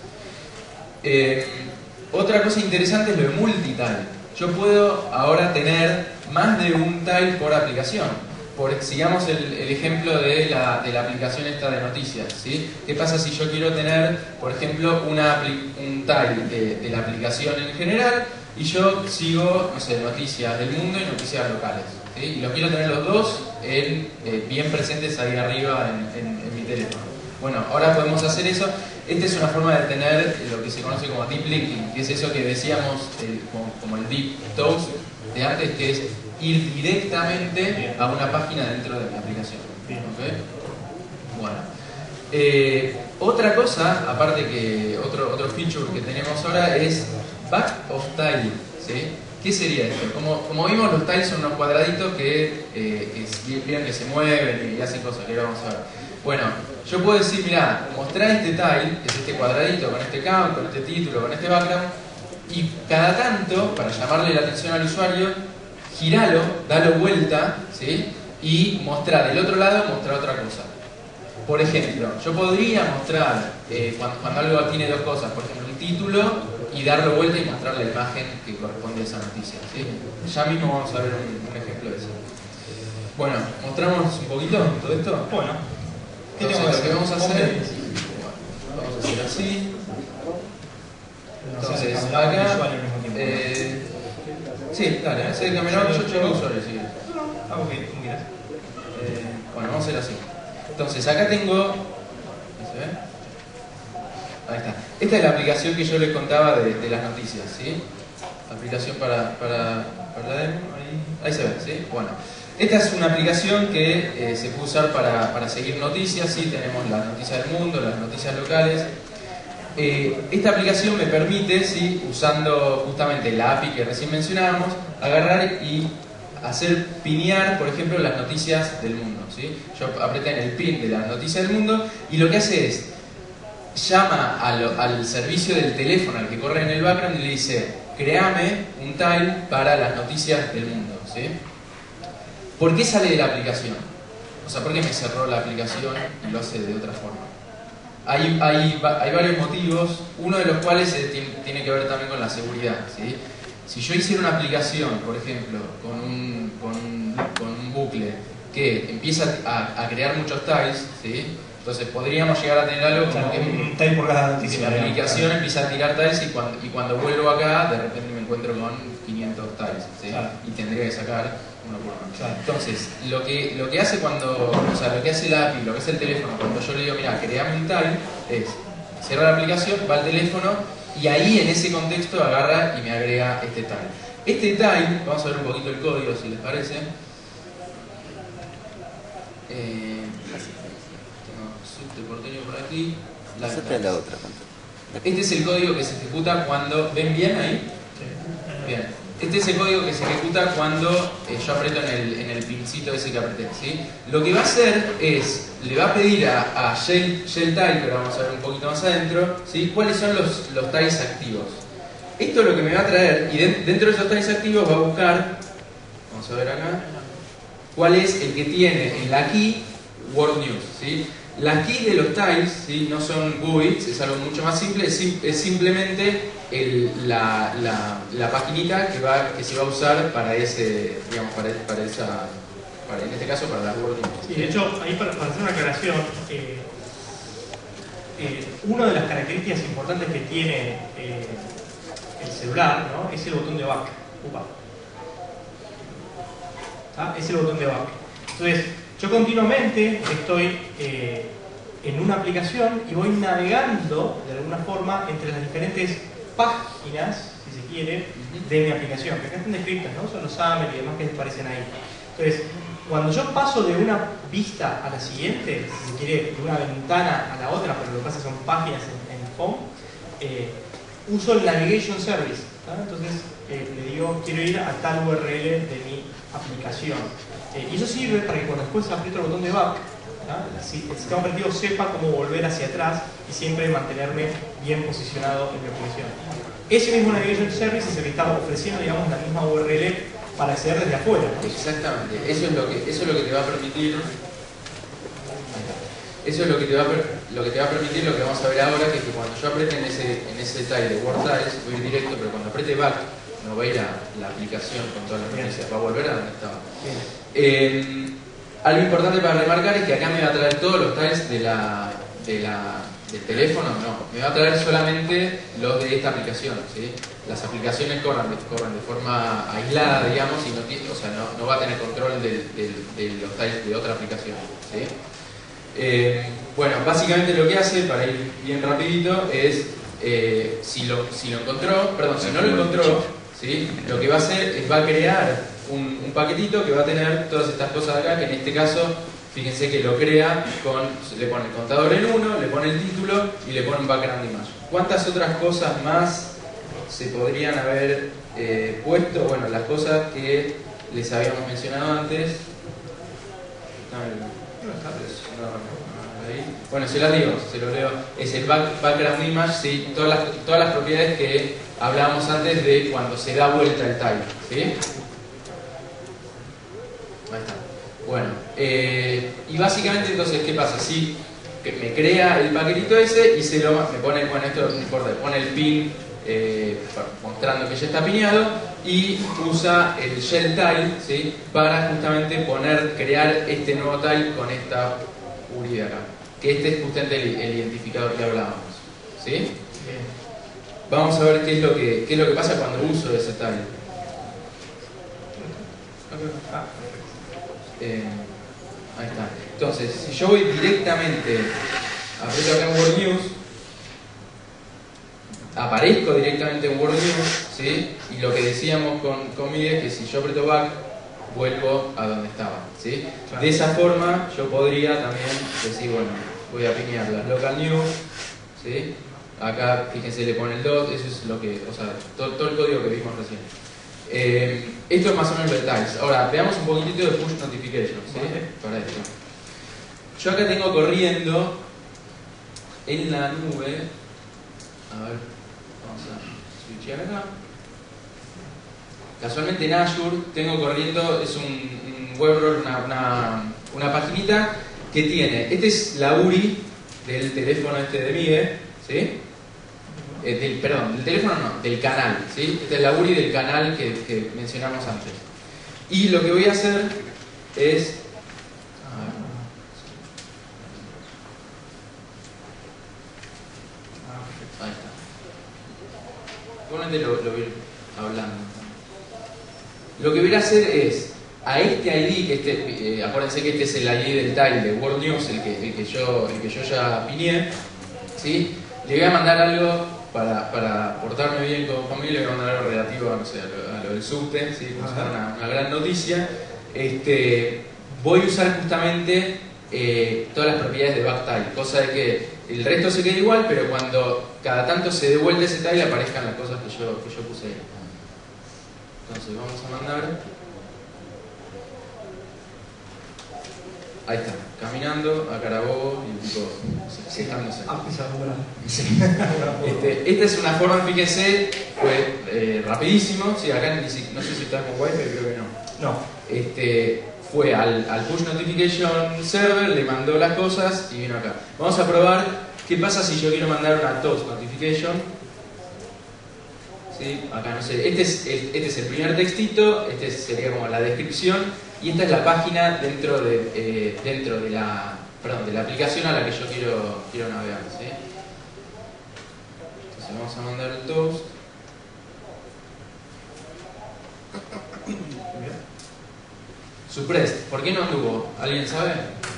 [SPEAKER 2] Otra cosa interesante es lo de multitile. Yo puedo ahora tener más de un tile por aplicación. Sigamos el ejemplo de la aplicación esta de noticias, ¿sí? ¿Qué pasa si yo quiero tener, por ejemplo, un tile de la aplicación en general y yo sigo, no sé, noticias del mundo y noticias locales, ¿sí? Y los quiero tener los dos bien presentes ahí arriba en mi teléfono. Bueno, ahora podemos hacer eso. Esta es una forma de tener lo que se conoce como deep linking, que es eso que decíamos como el deep toast de antes, que es ir directamente a una página dentro de la aplicación. ¿Okay? Bueno, otra cosa, aparte que otro feature que tenemos ahora es back of tile, ¿sí? ¿Qué sería esto? Como vimos, los tiles son unos cuadraditos que vieron que se mueven y hacen cosas, que ahora vamos a ver. Bueno, yo puedo decir, mira, mostrar este tile, que es este cuadradito con este count, con este título, con este background, y cada tanto, para llamarle la atención al usuario, giralo, dalo vuelta, ¿sí? Y mostrar del otro lado, mostrar otra cosa. Por ejemplo, yo podría mostrar, cuando algo tiene dos cosas, por ejemplo, un título y darlo vuelta y mostrar la imagen que corresponde a esa noticia, ¿sí? Ya mismo vamos a ver un ejemplo de eso. Bueno, ¿mostramos un poquito todo esto?
[SPEAKER 1] Bueno,
[SPEAKER 2] entonces, lo que vamos a hacer, vamos a hacer así. Entonces, acá, sí, dale, hacer el camerón, yo checo usuario, sí.
[SPEAKER 1] Ok, mira.
[SPEAKER 2] Bueno, vamos a hacer así. Entonces, acá tengo, ¿se ve? Ahí está. Esta es la aplicación que yo les contaba de las noticias, ¿sí? Aplicación para la demo, ahí se ve, ¿sí? Bueno, esta es una aplicación que se puede usar para seguir noticias, ¿sí? Tenemos las noticias del mundo, las noticias locales. Esta aplicación me permite, ¿sí? Usando justamente la API que recién mencionábamos, agarrar y hacer pinear, por ejemplo, las noticias del mundo, ¿sí? Yo apreté en el pin de las noticias del mundo y lo que hace es llama al servicio del teléfono al que corre en el background y le dice, créame un tile para las noticias del mundo, ¿sí? ¿Por qué sale de la aplicación? O sea, ¿por qué me cerró la aplicación y lo hace de otra forma? Hay varios motivos, uno de los cuales tiene que ver también con la seguridad, ¿sí? Si yo hiciera una aplicación, por ejemplo, con un bucle que empieza a crear muchos tiles, ¿sí? Entonces podríamos llegar a tener algo como que
[SPEAKER 1] un tile por cada noticia.
[SPEAKER 2] La aplicación empieza a tirar tiles y cuando vuelvo acá, de repente me encuentro con 500 tiles, ¿sí?
[SPEAKER 1] Claro.
[SPEAKER 2] Y tendría que sacar uno por uno.
[SPEAKER 1] Claro.
[SPEAKER 2] Entonces, lo que hace lo que hace la API, lo que hace el teléfono, cuando yo le digo, mira, creame un tile, es cierra la aplicación, va al teléfono y ahí en ese contexto agarra y me agrega este tile. Este tile, vamos a ver un poquito el código si les parece. Tengo porteño por aquí.
[SPEAKER 3] La otra.
[SPEAKER 2] Este es el código que se ejecuta cuando... ¿Ven bien ahí?
[SPEAKER 1] Sí.
[SPEAKER 2] Bien. Este es el código que se ejecuta cuando yo aprieto en el pincito ese que apreté, ¿sí? Lo que va a hacer es, le va a pedir a ShellTile, que ahora vamos a ver un poquito más adentro, ¿sí? ¿Cuáles son los tiles activos? Esto es lo que me va a traer, y dentro de esos tiles activos va a buscar, vamos a ver acá, cuál es el que tiene en la key World News, ¿sí? Las keys de los tiles, ¿sí? No son GUIDs, es algo mucho más simple, es simplemente la paginita que se va a usar para ese, digamos, para en este caso para la World News.
[SPEAKER 1] Sí, de hecho, ahí para hacer una aclaración, una de las características importantes que tiene el celular, ¿no? Es el botón de back. ¿Ah? Es el botón de back. Entonces, yo continuamente estoy en una aplicación y voy navegando de alguna forma entre las diferentes páginas, si se quiere, de mi aplicación, que acá están descritas, ¿no? Son los SAML y demás que aparecen ahí. Entonces, cuando yo paso de una vista a la siguiente, si se quiere, de una ventana a la otra, pero lo que pasa son páginas en home, uso el Navigation Service, ¿tá? Entonces le digo, quiero ir a tal URL de mi aplicación. Y eso sirve para que cuando después aprieto el botón de back, El sistema operativo sepa cómo volver hacia atrás y siempre mantenerme bien posicionado en mi aplicación. Ese mismo Navigation Service es el que está ofreciendo, digamos, la misma URL para acceder desde afuera, ¿no?
[SPEAKER 2] Exactamente, eso es lo que te va a permitir. Eso es lo que te va a permitir lo que vamos a ver ahora, que es que cuando yo apriete en ese tile de Word Tiles, voy a ir directo, pero cuando apriete Back, no va a ir a la aplicación con todas las noticias, va a volver a donde estaba. Algo importante para remarcar es que acá me va a traer todos los tiles del teléfono, no, me va a traer solamente los de esta aplicación, ¿sí? Las aplicaciones corren de forma aislada, digamos, y no va a tener control de los tiles de otra aplicación, ¿sí? Bueno, básicamente lo que hace, para ir bien rapidito, es si no lo encontró, ¿sí? Lo que va a hacer es va a crear un paquetito que va a tener todas estas cosas acá, que en este caso, fíjense que lo crea le pone el contador en 1, le pone el título y le pone un background image. ¿Cuántas otras cosas más se podrían haber puesto? Bueno, las cosas que les habíamos mencionado antes. Bueno, se lo leo. Es el background image, ¿sí? Todas las propiedades que hablábamos antes de cuando se da vuelta el tile, ¿sí? Ahí está. Bueno, y básicamente entonces, ¿qué pasa? Si me crea el paquetito ese y me pone, bueno, esto no importa, pone el pin mostrando que ya está pineado y usa el shell tile, ¿sí? Para justamente crear este nuevo tile con esta URI de acá, que este es justamente el identificador que hablábamos, ¿sí? Bien. Vamos a ver qué es lo que pasa cuando uso ese tile. Ahí está. Entonces, si yo voy directamente, aprieto acá en Word News, aparezco directamente en Word News, ¿sí? Y lo que decíamos con MIDI es que si yo aprieto Back, vuelvo a donde estaba, ¿sí? Claro. De esa forma yo podría también decir, bueno, voy a pinear las local news, ¿sí? Acá, fíjense, le pone el dot, eso es lo que, o sea, todo el código que vimos recién. Esto es más o menos el tiles. Ahora, veamos un poquitito de push notification, ¿sí? Para esto. Yo acá tengo corriendo en la nube, a ver, vamos a switchear acá. Casualmente en Azure tengo corriendo, es un webroll, una paginita que tiene, este es la URI del teléfono de MIDE, ¿sí? Del teléfono no, del canal, ¿sí? Esta es la URI del canal que mencionamos antes. Y lo que voy a hacer es... Ahí está. Igualmente lo voy hablando. Lo que voy a hacer es, a este ID, que acuérdense que este es el ID del tile de Word News, el que yo ya pineé, ¿sí? Le voy a mandar algo para portarme bien con familia, le voy a mandar algo relativo a, no sé, a lo del subte, ¿sí? Una gran noticia. Voy a usar justamente todas las propiedades de backtile, cosa de que el resto se quede igual, pero cuando cada tanto se devuelve ese tile aparezcan las cosas que yo puse ahí. Entonces vamos a mandar. Ahí está, caminando a Carabobo y el tipo sejándose. Esta es una forma, fíjense, fue rapidísimo. Sí, acá no sé si está con Wi-Fi, creo que no. No. Fue al push notification server, le mandó las cosas y vino acá. Vamos a probar qué pasa si yo quiero mandar una toast notification. ¿Sí? Acá no sé, este es el primer textito, este sería como la descripción y esta es la página dentro de la aplicación a la que yo quiero navegar, ¿sí? Entonces vamos a mandar el toast. Suppressed, ¿por qué no anduvo? ¿Alguien sabe?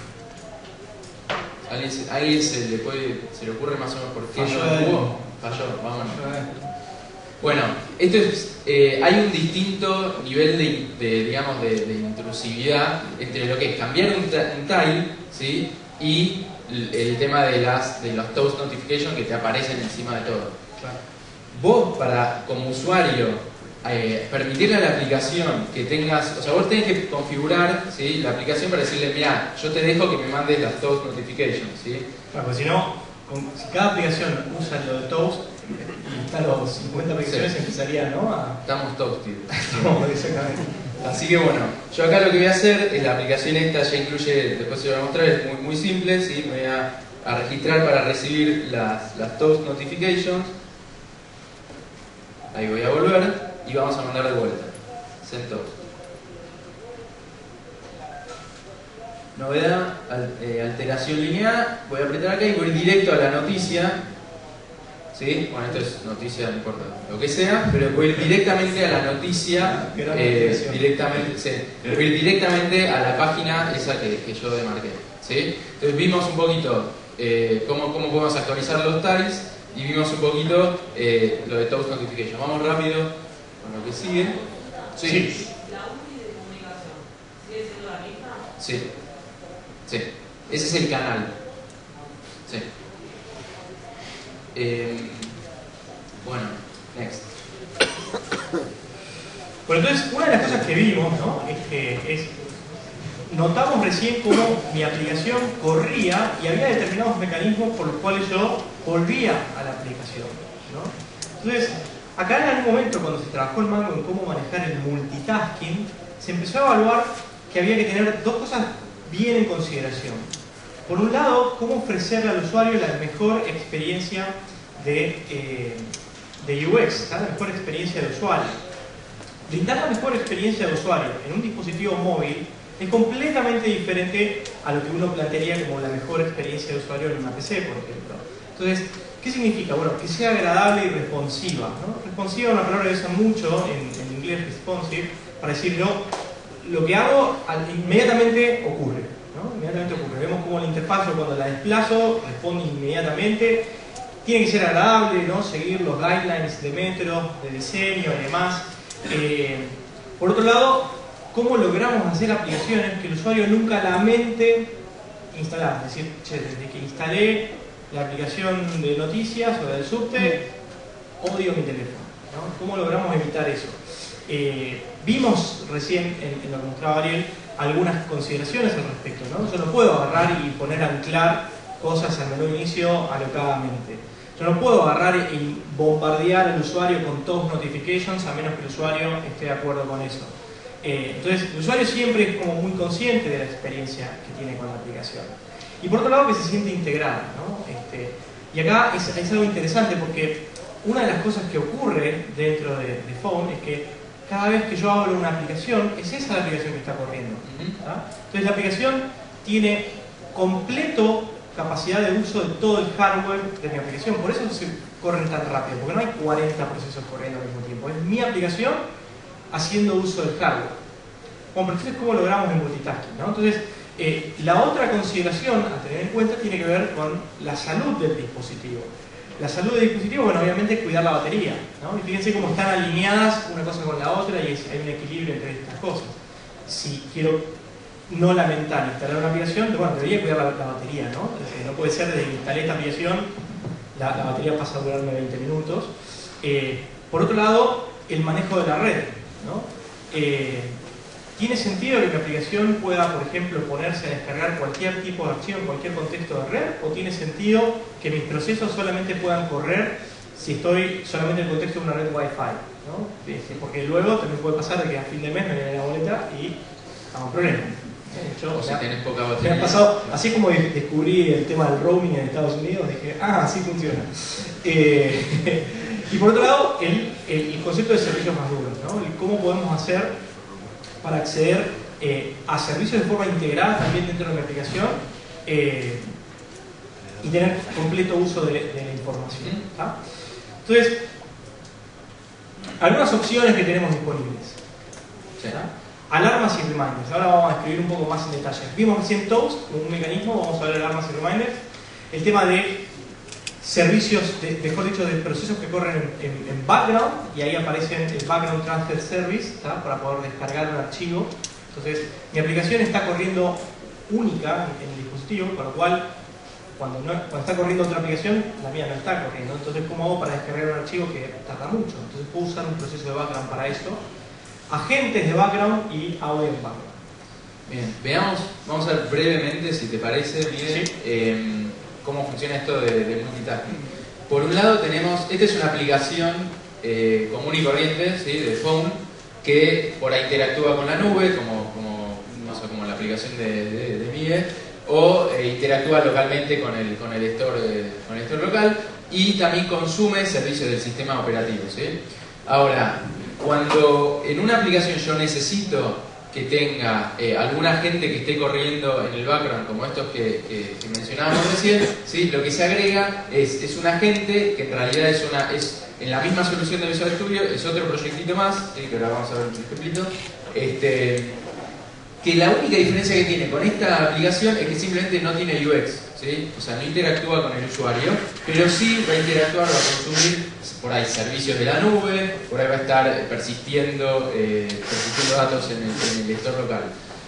[SPEAKER 2] ¿Alguien se le ocurre más o menos por qué no anduvo? Falló, vámonos. Bueno, esto es, hay un distinto nivel de intrusividad entre lo que es cambiar un tile, ¿sí? Y el tema de los toast notification que te aparecen encima de todo. Claro. Vos, como usuario, permitirle a la aplicación que tengas, o sea, vos tenés que configurar, ¿sí?, la aplicación para decirle, mira, yo te dejo que me mandes las Toast Notifications, ¿sí?
[SPEAKER 1] Claro, porque si no, si cada aplicación usa lo de Toast y están los 50 aplicaciones, sí, empezaría, ¿no?
[SPEAKER 2] Estamos toasted.
[SPEAKER 1] No, exactamente.
[SPEAKER 2] Así que bueno, yo acá lo que voy a hacer es la aplicación esta ya incluye, después se lo voy a mostrar, es muy simple, ¿sí? Me voy a registrar para recibir las Toast Notifications. Ahí voy a volver y vamos a mandar de vuelta. Send Toast. Novedad, alteración lineal. Voy a apretar acá y voy directo a la noticia. ¿Sí? Bueno, esto es noticia, no importa lo que sea, pero voy a ir directamente a la noticia, directamente, sí, voy a ir directamente a la página esa que yo demarqué. ¿Sí? Entonces vimos un poquito cómo podemos actualizar los tiles y vimos un poquito lo de Toast Notification. Vamos rápido con lo que sigue. Sí.
[SPEAKER 3] ¿La URI de comunicación sigue siendo la misma?
[SPEAKER 2] Sí. Sí. Ese es el canal. Sí. Bueno, next.
[SPEAKER 1] Bueno, entonces, una de las cosas que vimos, ¿no?, notamos recién cómo mi aplicación corría y había determinados mecanismos por los cuales yo volvía a la aplicación, ¿no? Entonces, acá en algún momento, cuando se trabajó el Mango en cómo manejar el multitasking, se empezó a evaluar que había que tener dos cosas bien en consideración. Por un lado, cómo ofrecerle al usuario la mejor experiencia de UX, la mejor experiencia de usuario. Brindar la mejor experiencia de usuario en un dispositivo móvil es completamente diferente a lo que uno plantearía como la mejor experiencia de usuario en una PC, por ejemplo. Entonces, ¿qué significa? Bueno, que sea agradable y responsiva, ¿no? Responsiva es una palabra que usa mucho en inglés, responsive, para decir lo que hago inmediatamente ocurre, ¿no? Inmediatamente ocurre. Vemos cómo la interfaz, cuando la desplazo, responde inmediatamente. Tiene que ser agradable, ¿no? Seguir los guidelines de Metro, de diseño y demás. Por otro lado, ¿cómo logramos hacer aplicaciones que el usuario nunca lamente instalar? Es decir, che, desde que instalé la aplicación de noticias o del subte, odio mi teléfono, ¿no? ¿Cómo logramos evitar eso? Vimos recién en lo que mostraba Ariel algunas consideraciones al respecto, ¿no? Yo no puedo agarrar y poner a anclar cosas al menú inicio alocadamente. Yo no puedo agarrar y bombardear al usuario con Toast Notifications a menos que el usuario esté de acuerdo con eso. Entonces, el usuario siempre es como muy consciente de la experiencia que tiene con la aplicación. Y por otro lado, que se siente integrado, ¿no? Y acá es algo interesante porque una de las cosas que ocurre dentro de Phone es que cada vez que yo abro una aplicación, es esa la aplicación que está corriendo, ¿tá? Entonces la aplicación tiene completo capacidad de uso de todo el hardware de mi aplicación, por eso se corren tan rápido, porque no hay 40 procesos corriendo al mismo tiempo, es mi aplicación haciendo uso del hardware. Bueno, pero entonces, ¿cómo logramos el multitasking, ¿no? Entonces, la otra consideración a tener en cuenta tiene que ver con la salud del dispositivo. La salud del dispositivo, bueno, obviamente es cuidar la batería, ¿no? Y fíjense cómo están alineadas una cosa con la otra y hay un equilibrio entre estas cosas. Si quiero no lamentar instalar una aplicación, bueno, debería cuidar la batería, ¿no? No puede ser desde que instalé esta aplicación, la batería pasa a durarme 20 minutos. Por otro lado, el manejo de la red, ¿no? ¿Tiene sentido que mi aplicación pueda, por ejemplo, ponerse a descargar cualquier tipo de archivo en cualquier contexto de red? ¿O tiene sentido que mis procesos solamente puedan correr si estoy solamente en el contexto de una red Wi-Fi, ¿no? Porque luego también puede pasar de que a fin de mes me viene la boleta y hago un problema.
[SPEAKER 2] O si tenés poca
[SPEAKER 1] Me
[SPEAKER 2] batería.
[SPEAKER 1] ha pasado, así como descubrí el tema del roaming en Estados Unidos, dije, así funciona. Y por otro lado, el concepto de servicios más duros, ¿no? ¿Cómo podemos hacer para acceder a servicios de forma integrada también dentro de mi aplicación y tener completo uso de la información, ¿tá? Entonces, algunas opciones que tenemos disponibles, ¿tá? Alarmas y reminders. Ahora vamos a escribir un poco más en detalle. Vimos recién Toast como un mecanismo, vamos a ver alarmas y reminders. El tema de servicios, mejor dicho, de procesos que corren en background, y ahí aparecen el Background Transfer Service, ¿tá? Para poder descargar un archivo. Entonces, mi aplicación está corriendo única en el dispositivo, con lo cual cuando está corriendo otra aplicación, la mía no está corriendo. Entonces, ¿cómo hago para descargar un archivo que tarda mucho? Entonces puedo usar un proceso de background para esto. Agentes de background y AOE en background.
[SPEAKER 2] Bien, vamos a ver brevemente, si te parece, Miguel,
[SPEAKER 1] Sí.
[SPEAKER 2] cómo funciona esto de multitasking. Por un lado tenemos, esta es una aplicación común y corriente, ¿sí? De phone, que por ahí interactúa con la nube, como la aplicación de Miguel, o interactúa localmente con el store local, y también consume servicios del sistema operativo, ¿sí? Ahora, cuando en una aplicación yo necesito que tenga algún agente que esté corriendo en el background, como estos que mencionábamos recién, ¿sí? Lo que se agrega es un agente que en realidad es en la misma solución de Visual Studio, es otro proyectito más, ¿sí? Que ahora vamos a ver un ejemplito, que la única diferencia que tiene con esta aplicación es que simplemente no tiene UX, ¿sí? O sea, no interactúa con el usuario, pero sí va a interactuar, va a consumir por ahí servicios de la nube, por ahí va a estar persistiendo datos en el store local.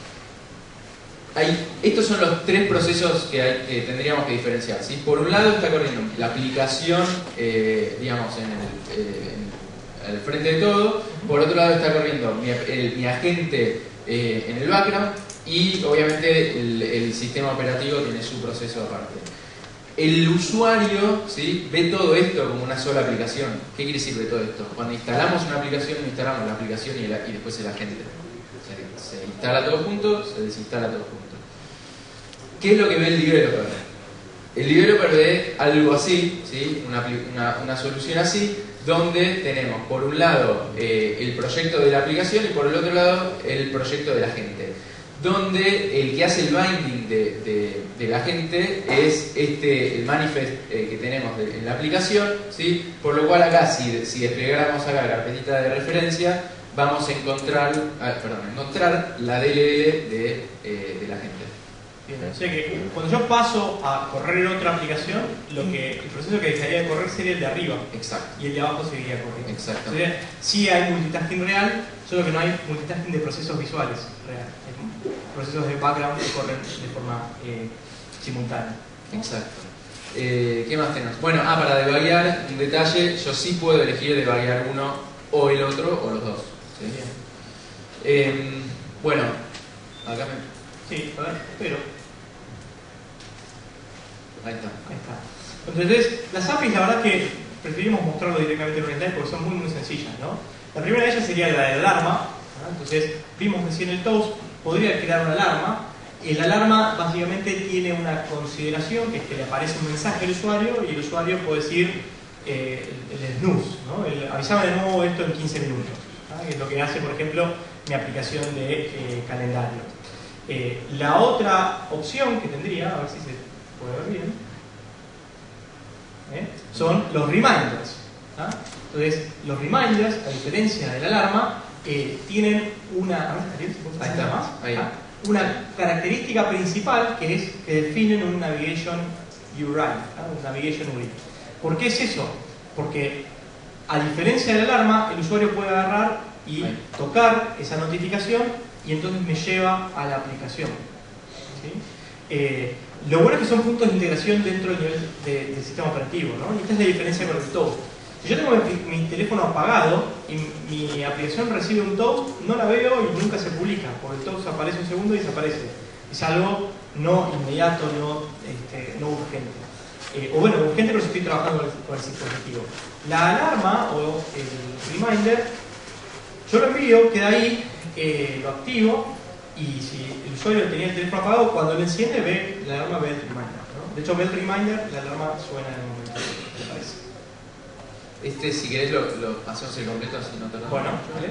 [SPEAKER 2] Estos son los tres procesos que tendríamos que diferenciar, ¿sí? Por un lado está corriendo la aplicación, digamos, al frente de todo. Por otro lado está corriendo mi agente en el background, y obviamente el sistema operativo tiene su proceso aparte. El usuario, ¿sí? Ve todo esto como una sola aplicación. ¿Qué quiere decir de todo esto? Cuando instalamos una aplicación, no instalamos la aplicación y después el agente. Se instala todo junto, se desinstala todo junto. ¿Qué es lo que ve el developer? El developer ve algo así, ¿sí? Una solución así, donde tenemos por un lado el proyecto de la aplicación y por el otro lado el proyecto del agente, donde el que hace el binding de la agente es el manifest que tenemos en la aplicación, ¿sí? Por lo cual acá, si desplegáramos acá la carpetita de referencia, vamos a encontrar la DLL de la agente.
[SPEAKER 1] Bien, o sea que cuando yo paso a correr otra aplicación, el proceso que dejaría de correr sería el de arriba.
[SPEAKER 2] Exacto.
[SPEAKER 1] Y el de abajo seguiría corriendo.
[SPEAKER 2] Exacto.
[SPEAKER 1] O sea, sí hay multitasking real, solo que no hay multitasking de procesos visuales real. Hay procesos de background que corren de forma simultánea.
[SPEAKER 2] Exacto. ¿Qué más tenemos? Bueno, para debuguear, un detalle, yo sí puedo elegir debuguear uno o el otro o los dos. ¿Sí?
[SPEAKER 1] Bien.
[SPEAKER 2] Bueno, acá
[SPEAKER 1] Sí, a ver, pero...
[SPEAKER 2] Ahí está.
[SPEAKER 1] Entonces, las APIs, la verdad que preferimos mostrarlo directamente en oriental porque son muy sencillas, ¿no? La primera de ellas sería la de la alarma, ¿no? Entonces, vimos recién el toast, podría crear una alarma. La alarma básicamente tiene una consideración, que es que le aparece un mensaje al usuario y el usuario puede decir el snooze, ¿no? Avísame de nuevo esto en 15 minutos, ¿no? Que es lo que hace, por ejemplo, mi aplicación de calendario. La otra opción que tendría, a ver si se puede ver bien, son los reminders. ¿Ah? Entonces, los reminders, a diferencia de la alarma, tienen una,
[SPEAKER 2] ahí está,
[SPEAKER 1] más,
[SPEAKER 2] ahí.
[SPEAKER 1] ¿ah? Una característica principal que es que definen un navigation URI, ¿ah? Un navigation URI. ¿Por qué es eso? Porque a diferencia de la alarma, el usuario puede agarrar y tocar esa notificación y entonces me lleva a la aplicación. ¿Sí? Lo bueno es que son puntos de integración dentro del nivel del sistema operativo, ¿no? Y esta es la diferencia con el toast. Si yo tengo mi teléfono apagado y mi aplicación recibe un toast, no la veo y nunca se publica, porque el toast aparece un segundo y desaparece. Es algo no inmediato, no urgente. O bueno, urgente, pero si estoy trabajando con el dispositivo. La alarma o el reminder, yo lo envío, queda ahí, lo activo, y si el usuario tenía el teléfono apagado, cuando lo enciende, la alarma ve el reminder, ¿no? De hecho, ve el reminder, la alarma suena en el momento que le aparece.
[SPEAKER 2] Si querés, lo hacemos el completo, así no tardamos.
[SPEAKER 1] Bueno, ¿vale?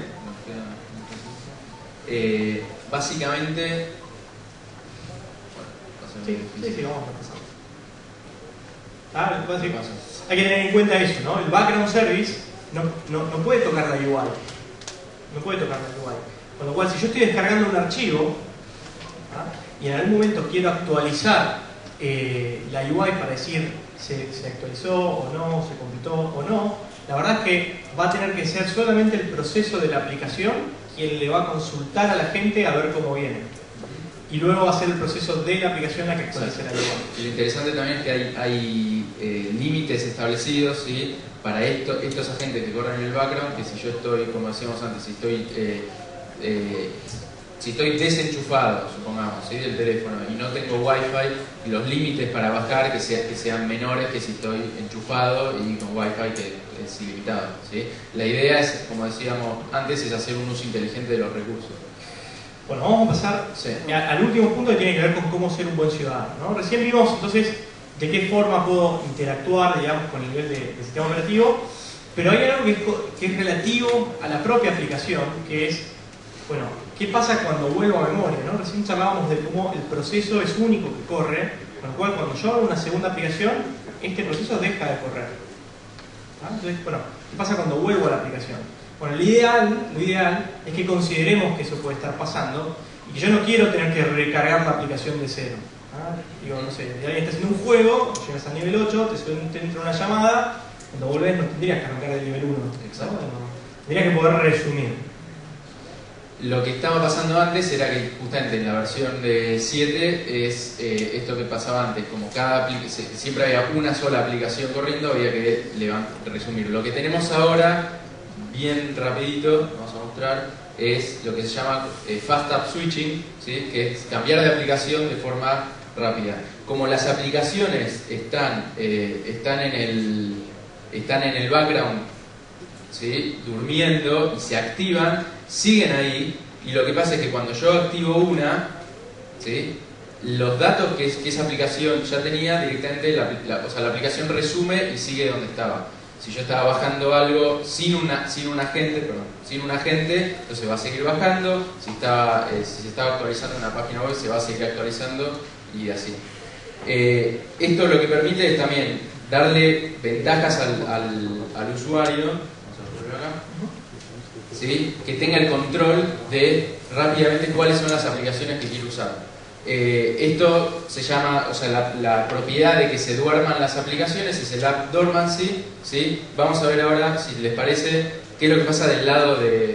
[SPEAKER 2] Básicamente...
[SPEAKER 1] Sí, vamos a empezar. Hay que tener en cuenta eso, ¿no? El background service no puede tocar la UI. No puede tocar la UI. Con lo cual, si yo estoy descargando un archivo, ¿ah? Y en algún momento quiero actualizar la UI para decir se actualizó o no, se completó o no, la verdad es que va a tener que ser solamente el proceso de la aplicación quien le va a consultar a la gente a ver cómo viene. y luego va a ser el proceso de la aplicación la que actualice la UI.
[SPEAKER 2] Y lo interesante también es que hay límites establecidos, ¿sí? Para estos agentes que corren en el background, que si yo estoy, como decíamos antes, si estoy desenchufado, supongamos, ¿sí? Del teléfono y no tengo Wi-Fi, los límites para bajar que sean menores que si estoy enchufado y con Wi-Fi que es ilimitado, ¿sí? La idea es, como decíamos antes, es hacer un uso inteligente de los recursos.
[SPEAKER 1] Bueno, vamos a pasar al último punto que tiene que ver con cómo ser un buen ciudadano, ¿no? Recién vimos entonces de qué forma puedo interactuar, digamos, con el nivel de sistema operativo, pero hay algo que es relativo a la propia aplicación, que es, bueno, ¿qué pasa cuando vuelvo a memoria, ¿no? Recién charlábamos de cómo el proceso es único que corre, con lo cual cuando yo hago una segunda aplicación, este proceso deja de correr. ¿Ah? Entonces, bueno, ¿qué pasa cuando vuelvo a la aplicación? Bueno, lo ideal es que consideremos que eso puede estar pasando y que yo no quiero tener que recargar la aplicación de cero. ¿Ah? Digo, no sé, alguien está haciendo un juego, llegas al nivel 8, te entra una llamada, cuando volvés no tendrías que arrancar del nivel 1. Exacto. ¿No? Tendrías que poder resumir.
[SPEAKER 2] Lo que estaba pasando antes era que justamente en la versión de 7 es esto que pasaba antes, como siempre había una sola aplicación corriendo, había que resumir. Lo que tenemos ahora, bien rapidito, vamos a mostrar, es lo que se llama Fast App Switching, ¿sí? Que es cambiar de aplicación de forma rápida. Como las aplicaciones están en el background, ¿sí? Durmiendo y se activan, siguen ahí, y lo que pasa es que cuando yo activo una, ¿sí? Los datos que esa aplicación ya tenía directamente, o sea, la aplicación resume y sigue donde estaba. Si yo estaba bajando algo sin un agente, entonces va a seguir bajando. Si se estaba actualizando una página web, se va a seguir actualizando y así. Esto lo que permite es también darle ventajas al usuario, vamos a ponerlo acá, ¿sí? Que tenga el control de rápidamente cuáles son las aplicaciones que quiere usar. Esto se llama, o sea, la propiedad de que se duerman las aplicaciones es el App Dormancy, ¿sí? Vamos a ver ahora, si les parece, qué es lo que pasa del lado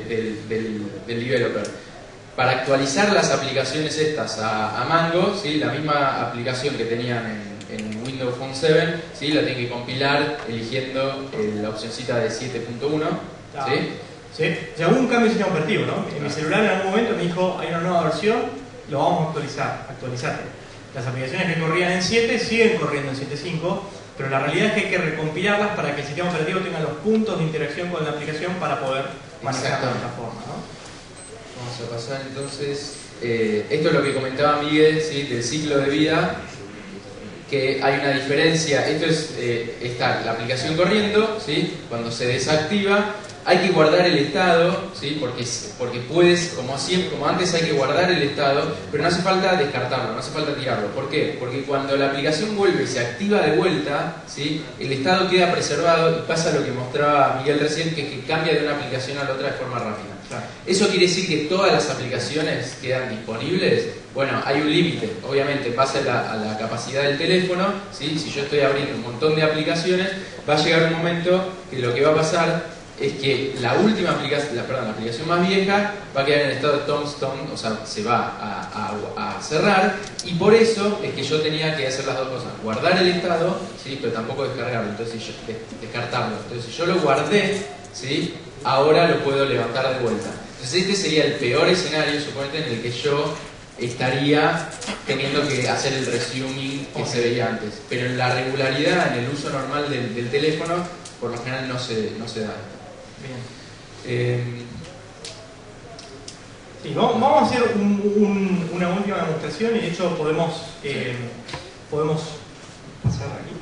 [SPEAKER 2] del developer. Para actualizar las aplicaciones estas a Mango, ¿sí? La misma aplicación que tenían en Windows Phone 7, ¿sí? La tienen que compilar eligiendo la opcioncita de 7.1, ¿sí?
[SPEAKER 1] ¿Sí? O sea, hubo un cambio de sistema operativo, ¿no? En mi celular en algún momento me dijo, hay una nueva versión, lo vamos a actualizar. Las aplicaciones que corrían en 7 siguen corriendo en 7.5, pero la realidad es que hay que recompilarlas para que el sistema operativo tenga los puntos de interacción con la aplicación para poder manejarla de otra forma, ¿no?
[SPEAKER 2] Vamos a pasar entonces, esto es lo que comentaba Miguel, ¿sí? Del ciclo de vida, que hay una diferencia. Esto está la aplicación corriendo, ¿sí? Cuando se desactiva hay que guardar el estado, ¿sí? Porque puedes, como antes hay que guardar el estado, pero no hace falta descartarlo, no hace falta tirarlo. ¿Por qué? Porque cuando la aplicación vuelve y se activa de vuelta, ¿sí? El estado queda preservado y pasa lo que mostraba Miguel recién, que cambia de una aplicación a la otra de forma rápida.
[SPEAKER 1] Claro.
[SPEAKER 2] ¿Eso quiere decir que todas las aplicaciones quedan disponibles? Bueno, hay un límite, obviamente, pasa a la capacidad del teléfono, ¿sí? Si yo estoy abriendo un montón de aplicaciones, va a llegar un momento que lo que va a pasar es que la aplicación más vieja va a quedar en estado de tombstone, o sea, se va a cerrar, y por eso es que yo tenía que hacer las dos cosas, guardar el estado, ¿sí? Pero tampoco descargarlo, entonces descartarlo. Entonces si yo lo guardé, ¿sí? Ahora lo puedo levantar de vuelta. Entonces este sería el peor escenario, suponete, en el que yo estaría teniendo que hacer el resuming que se veía antes. Pero en la regularidad, en el uso normal del teléfono, por lo general no se da.
[SPEAKER 1] Bien. Sí, vamos a hacer una última demostración y de hecho podemos pasar aquí.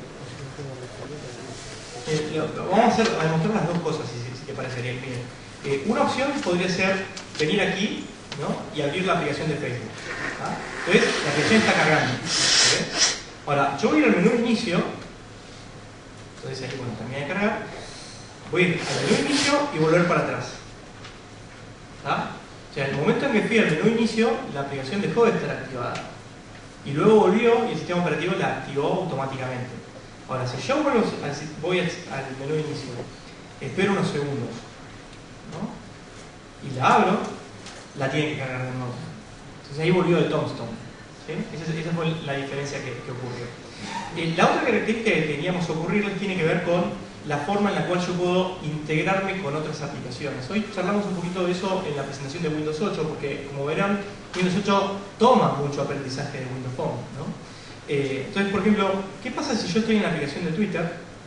[SPEAKER 1] Vamos a demostrar las dos cosas, si te parecería bien. Una opción podría ser venir aquí, ¿no? Y abrir la aplicación de Facebook. ¿Ah? Entonces, la aplicación está cargando. ¿Okay? Ahora, yo voy a ir al menú inicio. Entonces ahí, bueno, termina de cargar. Voy a ir al menú inicio y volver para atrás. ¿Ah? O sea, en el momento en que fui al menú inicio, la aplicación dejó de estar activada. Y luego volvió y el sistema operativo la activó automáticamente. Ahora, si yo voy al menú inicio, espero unos segundos, ¿no? Y la abro, la tiene que cargar de nuevo. Entonces ahí volvió de Tombstone. ¿Sí? Esa fue la diferencia que ocurrió. La otra característica que queríamos ocurrirles tiene que ver con la forma en la cual yo puedo integrarme con otras aplicaciones. Hoy charlamos un poquito de eso en la presentación de Windows 8, porque como verán, Windows 8 toma mucho aprendizaje de Windows Phone, ¿no? Entonces, por ejemplo, ¿qué pasa si yo estoy en la aplicación de Twitter?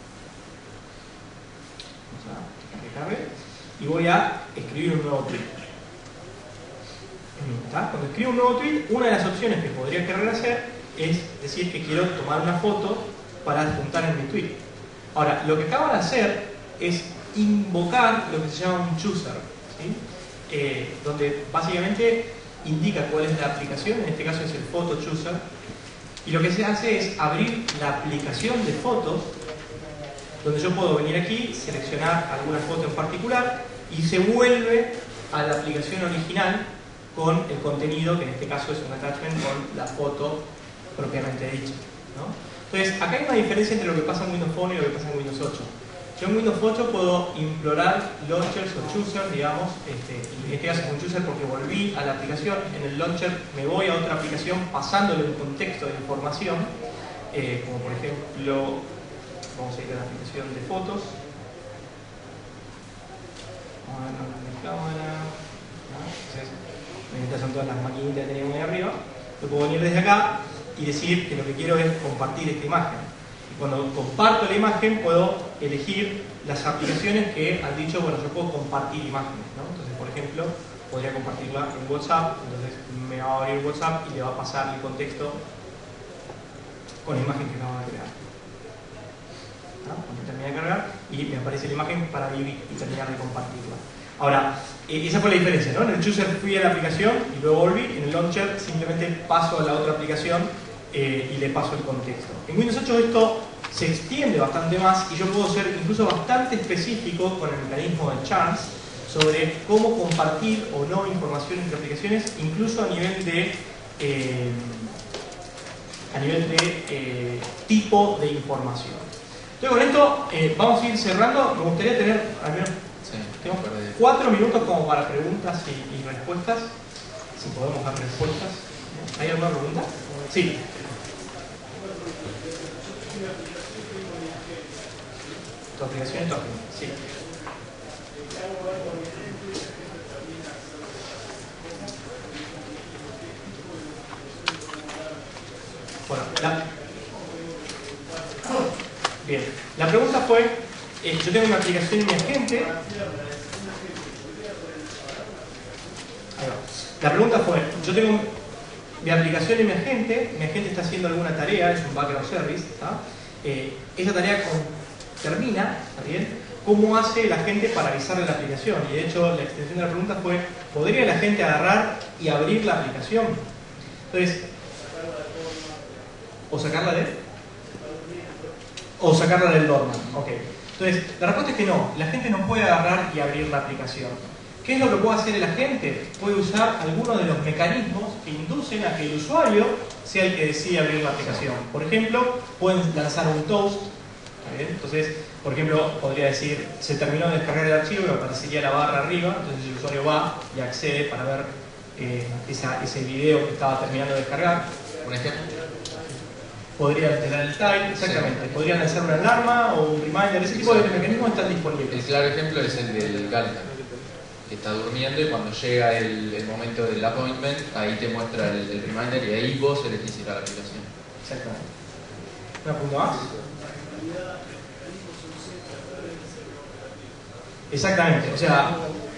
[SPEAKER 1] Vamos a cargar y voy a escribir un nuevo tweet. Cuando escribo un nuevo tweet, una de las opciones que podría querer hacer es decir que quiero tomar una foto para adjuntar en mi tweet. Ahora, lo que acaba de hacer es invocar lo que se llama un chooser, ¿sí? Donde básicamente indica cuál es la aplicación, en este caso es el photo chooser, y lo que se hace es abrir la aplicación de fotos, donde yo puedo venir aquí, seleccionar alguna foto en particular, y se vuelve a la aplicación original con el contenido, que en este caso es un attachment con la foto propiamente dicha, ¿no? Entonces, acá hay una diferencia entre lo que pasa en Windows Phone y lo que pasa en Windows 8. Yo en Windows 8 puedo implorar launchers o choosers, digamos, y en este caso es un chooser porque volví a la aplicación. En el launcher me voy a otra aplicación pasándole un contexto de información, como por ejemplo, vamos a ir a la aplicación de fotos. Vamos a ver la cámara. Entonces, estas son todas las maquinitas que teníamos ahí arriba. Yo puedo venir desde acá y decir que lo que quiero es compartir esta imagen. Y cuando comparto la imagen puedo elegir las aplicaciones que han dicho, bueno, yo puedo compartir imágenes, ¿no? Entonces, por ejemplo, podría compartirla en WhatsApp, entonces me va a abrir WhatsApp y le va a pasar el contexto con la imagen que acabo de crear. ¿No? Cuando termine de cargar y me aparece la imagen para ir y terminar de compartirla. Ahora, esa fue la diferencia, ¿no? En el chooser fui a la aplicación y luego volví. En el launcher simplemente paso a la otra aplicación y le paso el contexto. En Windows 8 esto se extiende bastante más y yo puedo ser incluso bastante específico con el mecanismo de chance sobre cómo compartir o no información entre aplicaciones, incluso a nivel de tipo de información. Entonces con esto vamos a ir cerrando. Me gustaría tener al menos 4 minutos como para preguntas y respuestas, si podemos dar respuestas. ¿Hay alguna pregunta? Sí. ¿Tu aplicación es tu aplicación? Sí. Bueno, bien. La pregunta fue, yo tengo una aplicación en mi agente. La pregunta fue, yo tengo mi aplicación en mi agente está haciendo alguna tarea, es un background service, ¿tá? Esa tarea termina, ¿está bien? ¿Cómo hace la gente para avisarle la aplicación? Y de hecho la extensión de la pregunta fue, ¿podría la gente agarrar y abrir la aplicación? Entonces, o sacarla del dorman, ok. Entonces, la respuesta es que no, la gente no puede agarrar y abrir la aplicación. ¿Qué es lo que puede hacer el agente? Puede usar algunos de los mecanismos que inducen a que el usuario sea el que decide abrir la aplicación. Por ejemplo, pueden lanzar un toast. ¿Está bien? Entonces, por ejemplo, podría decir, se terminó de descargar el archivo y aparecería la barra arriba. Entonces el usuario va y accede para ver ese video que estaba terminando de descargar.
[SPEAKER 2] ¿Un ejemplo?
[SPEAKER 1] Podría alterar el time, exactamente. Sí. Podría lanzar una alarma o un reminder. Ese tipo de mecanismos están disponibles.
[SPEAKER 2] El claro ejemplo es el del Galta, que está durmiendo y cuando llega el momento del appointment, ahí te muestra el reminder y ahí vos elegís ir a la aplicación.
[SPEAKER 1] Exactamente. ¿Una punto más? Exactamente, o sea,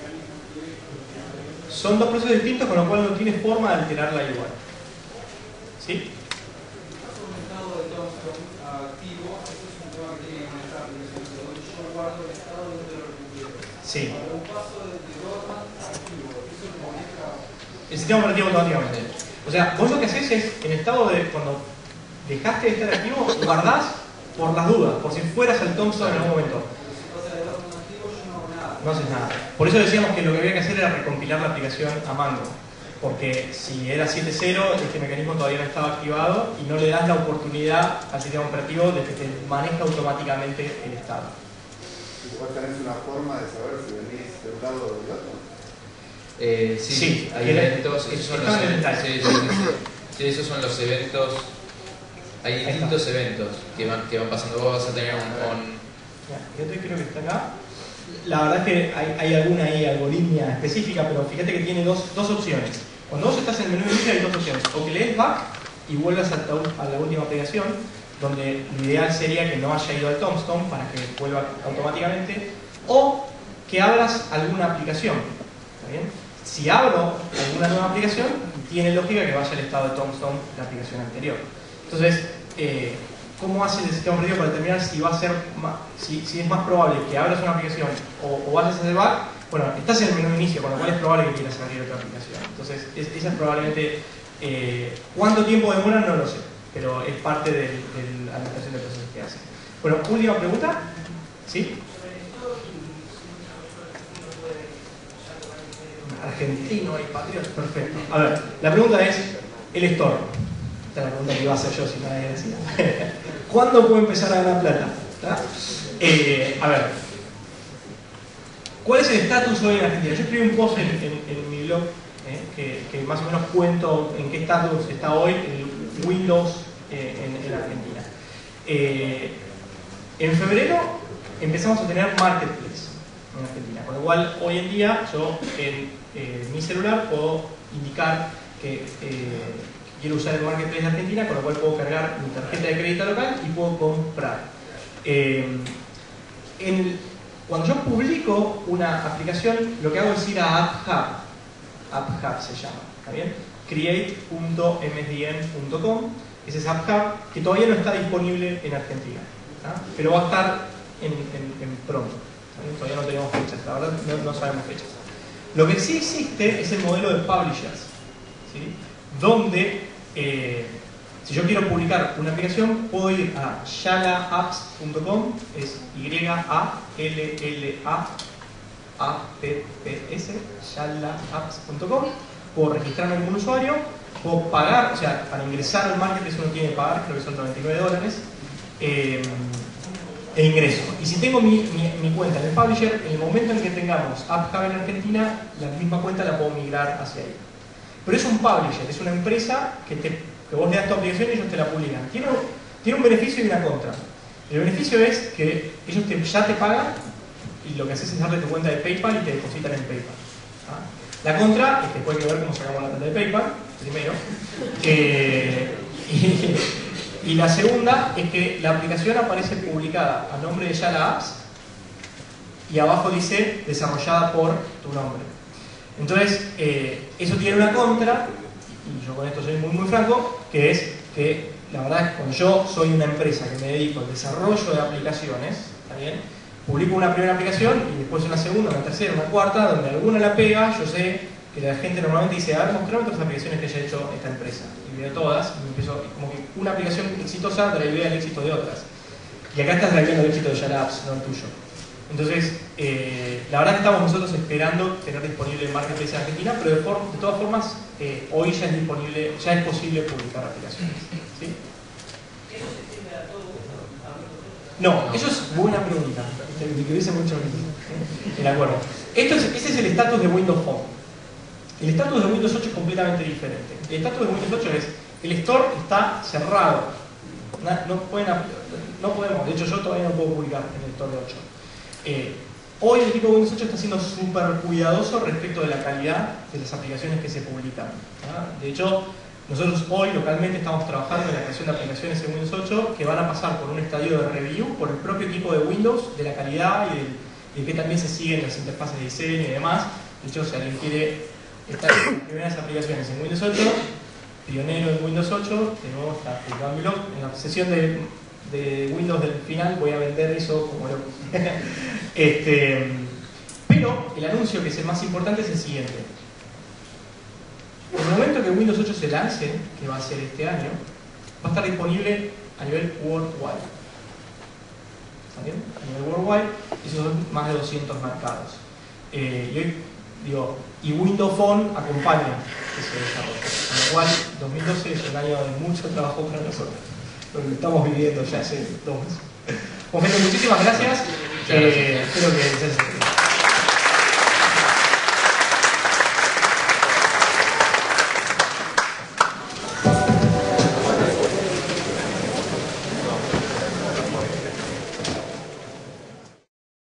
[SPEAKER 1] son dos procesos distintos con lo cual no tiene forma de alterarla igual. ¿Sí? Sí. El sistema operativo automáticamente. O sea, vos lo que haces es, en estado de, cuando dejaste de estar activo, guardás por las dudas, por si fueras al Tombstone en algún momento. No haces nada. Por eso decíamos que lo que había que hacer era recompilar la aplicación a Mango. Porque si era 7.0, este mecanismo todavía no estaba activado y no le das la oportunidad al sistema operativo de que te maneje automáticamente el estado. ¿Y
[SPEAKER 4] vos tenés una forma de saber si venís de un lado o del otro?
[SPEAKER 2] Sí, hay eventos. Esos son los eventos. Sí, esos son los eventos. Hay distintos eventos que van pasando. Vos vas a tener
[SPEAKER 1] Yo creo que está acá. La verdad es que hay alguna ahí algoritmia específica, pero fíjate que tiene dos opciones. Cuando vos estás en el menú de inicio hay dos opciones. O que lees back y vuelvas a la última aplicación, donde lo ideal sería que no haya ido al tombstone para que vuelva automáticamente, o que abras alguna aplicación. ¿Está bien? Si abro alguna nueva aplicación, tiene lógica que vaya al estado de tombstone la aplicación anterior. Entonces, ¿cómo hace el sistema operativo para determinar si va a ser si es más probable que abras una aplicación o vayas a hacer back? Bueno, estás en el menú de inicio, con lo cual es probable que quieras abrir otra aplicación. Entonces, esa es probablemente... ¿cuánto tiempo demora? No lo sé, pero es parte de la administración de procesos que hace. Bueno, última pregunta. ¿Sí? Argentino y patriota. Perfecto. A ver, la pregunta es el store. Esta es la pregunta que iba a hacer yo si nadie decía. ¿Cuándo puedo empezar a ganar plata? A ver, ¿cuál es el estatus hoy en Argentina? Yo escribí un post en mi blog que más o menos cuento en qué estatus está hoy el Windows en Argentina. En febrero empezamos a tener Marketplace en Argentina, con lo cual hoy en día yo en mi celular puedo indicar que quiero usar el Marketplace de Argentina, con lo cual puedo cargar mi tarjeta de crédito local y puedo comprar. Cuando yo publico una aplicación, lo que hago es ir a AppHub se llama, ¿está bien? create.msdn.com. Ese es AppHub, que todavía no está disponible en Argentina, ¿tá? Pero va a estar en pronto. Todavía no tenemos fechas, la verdad no sabemos fechas. Lo que sí existe es el modelo de publishers, ¿sí? Donde si yo quiero publicar una aplicación, puedo ir a yalaapps.com, es YALLAAPPS, yalaapps.com. Puedo registrarme como un usuario, puedo pagar, o sea, para ingresar al marketplace uno tiene que pagar, creo que son $99, e ingreso. Y si tengo mi cuenta en el publisher, en el momento en que tengamos AppHub en Argentina, la misma cuenta la puedo migrar hacia ahí. Pero es un publisher, es una empresa que vos le das tu aplicación y ellos te la publican. Tiene un beneficio y una contra. El beneficio es que ellos ya te pagan y lo que haces es darle tu cuenta de PayPal y te depositan en PayPal. ¿Ah? La contra es que después hay que ver cómo sacamos la cuenta de PayPal, primero. Y la segunda es que la aplicación aparece publicada a nombre de Yala Apps y abajo dice desarrollada por tu nombre. Entonces, eso tiene una contra, y yo con esto soy muy franco, que es que la verdad es que cuando yo soy una empresa que me dedico al desarrollo de aplicaciones, ¿está bien? Publico una primera aplicación y después una segunda, una tercera, una cuarta, donde alguna la pega, yo sé que la gente normalmente dice, a ver, mostrame otras aplicaciones que haya hecho esta empresa. Y veo todas, y empiezo, como que una aplicación exitosa drivea el éxito de otras. Y acá estás driveando el éxito de Yala Apps, no el tuyo. Entonces, la verdad que estamos nosotros esperando tener disponible el Marketplace en Argentina, pero de todas formas, hoy ya es posible publicar aplicaciones. ¿Sí?
[SPEAKER 3] ¿Eso se sirve a todo gusto?
[SPEAKER 1] No, eso es buena pregunta. Me hubiese mucho el acuerdo. Ese es el estatus de Windows Phone. El estatus de Windows 8 es completamente diferente. El estatus de Windows 8 es, el store está cerrado. No podemos, de hecho yo todavía no puedo publicar en el store de 8. Hoy el equipo de Windows 8 está siendo súper cuidadoso respecto de la calidad de las aplicaciones que se publican. De hecho, nosotros hoy localmente estamos trabajando en la creación de aplicaciones en Windows 8 que van a pasar por un estadio de review por el propio equipo de Windows, de la calidad y de que también se siguen las interfaces de diseño y demás. De hecho, si alguien quiere estar en las primeras aplicaciones en Windows 8, pionero en Windows 8, de nuevo está publicado en mi blog. En la sesión de Windows del final voy a vender eso como loco. Pero el anuncio que es el más importante es el siguiente. En el momento que Windows 8 se lance, que va a ser este año, va a estar disponible a nivel worldwide. ¿Está bien? A nivel worldwide, y esos son más de 200 mercados. Y Windows Phone acompaña ese desarrollo. Con lo cual, 2012 es un año de mucho trabajo para nosotros. Lo que estamos viviendo ya hace 2 meses. Bueno, gente, muchísimas gracias. Espero que les haya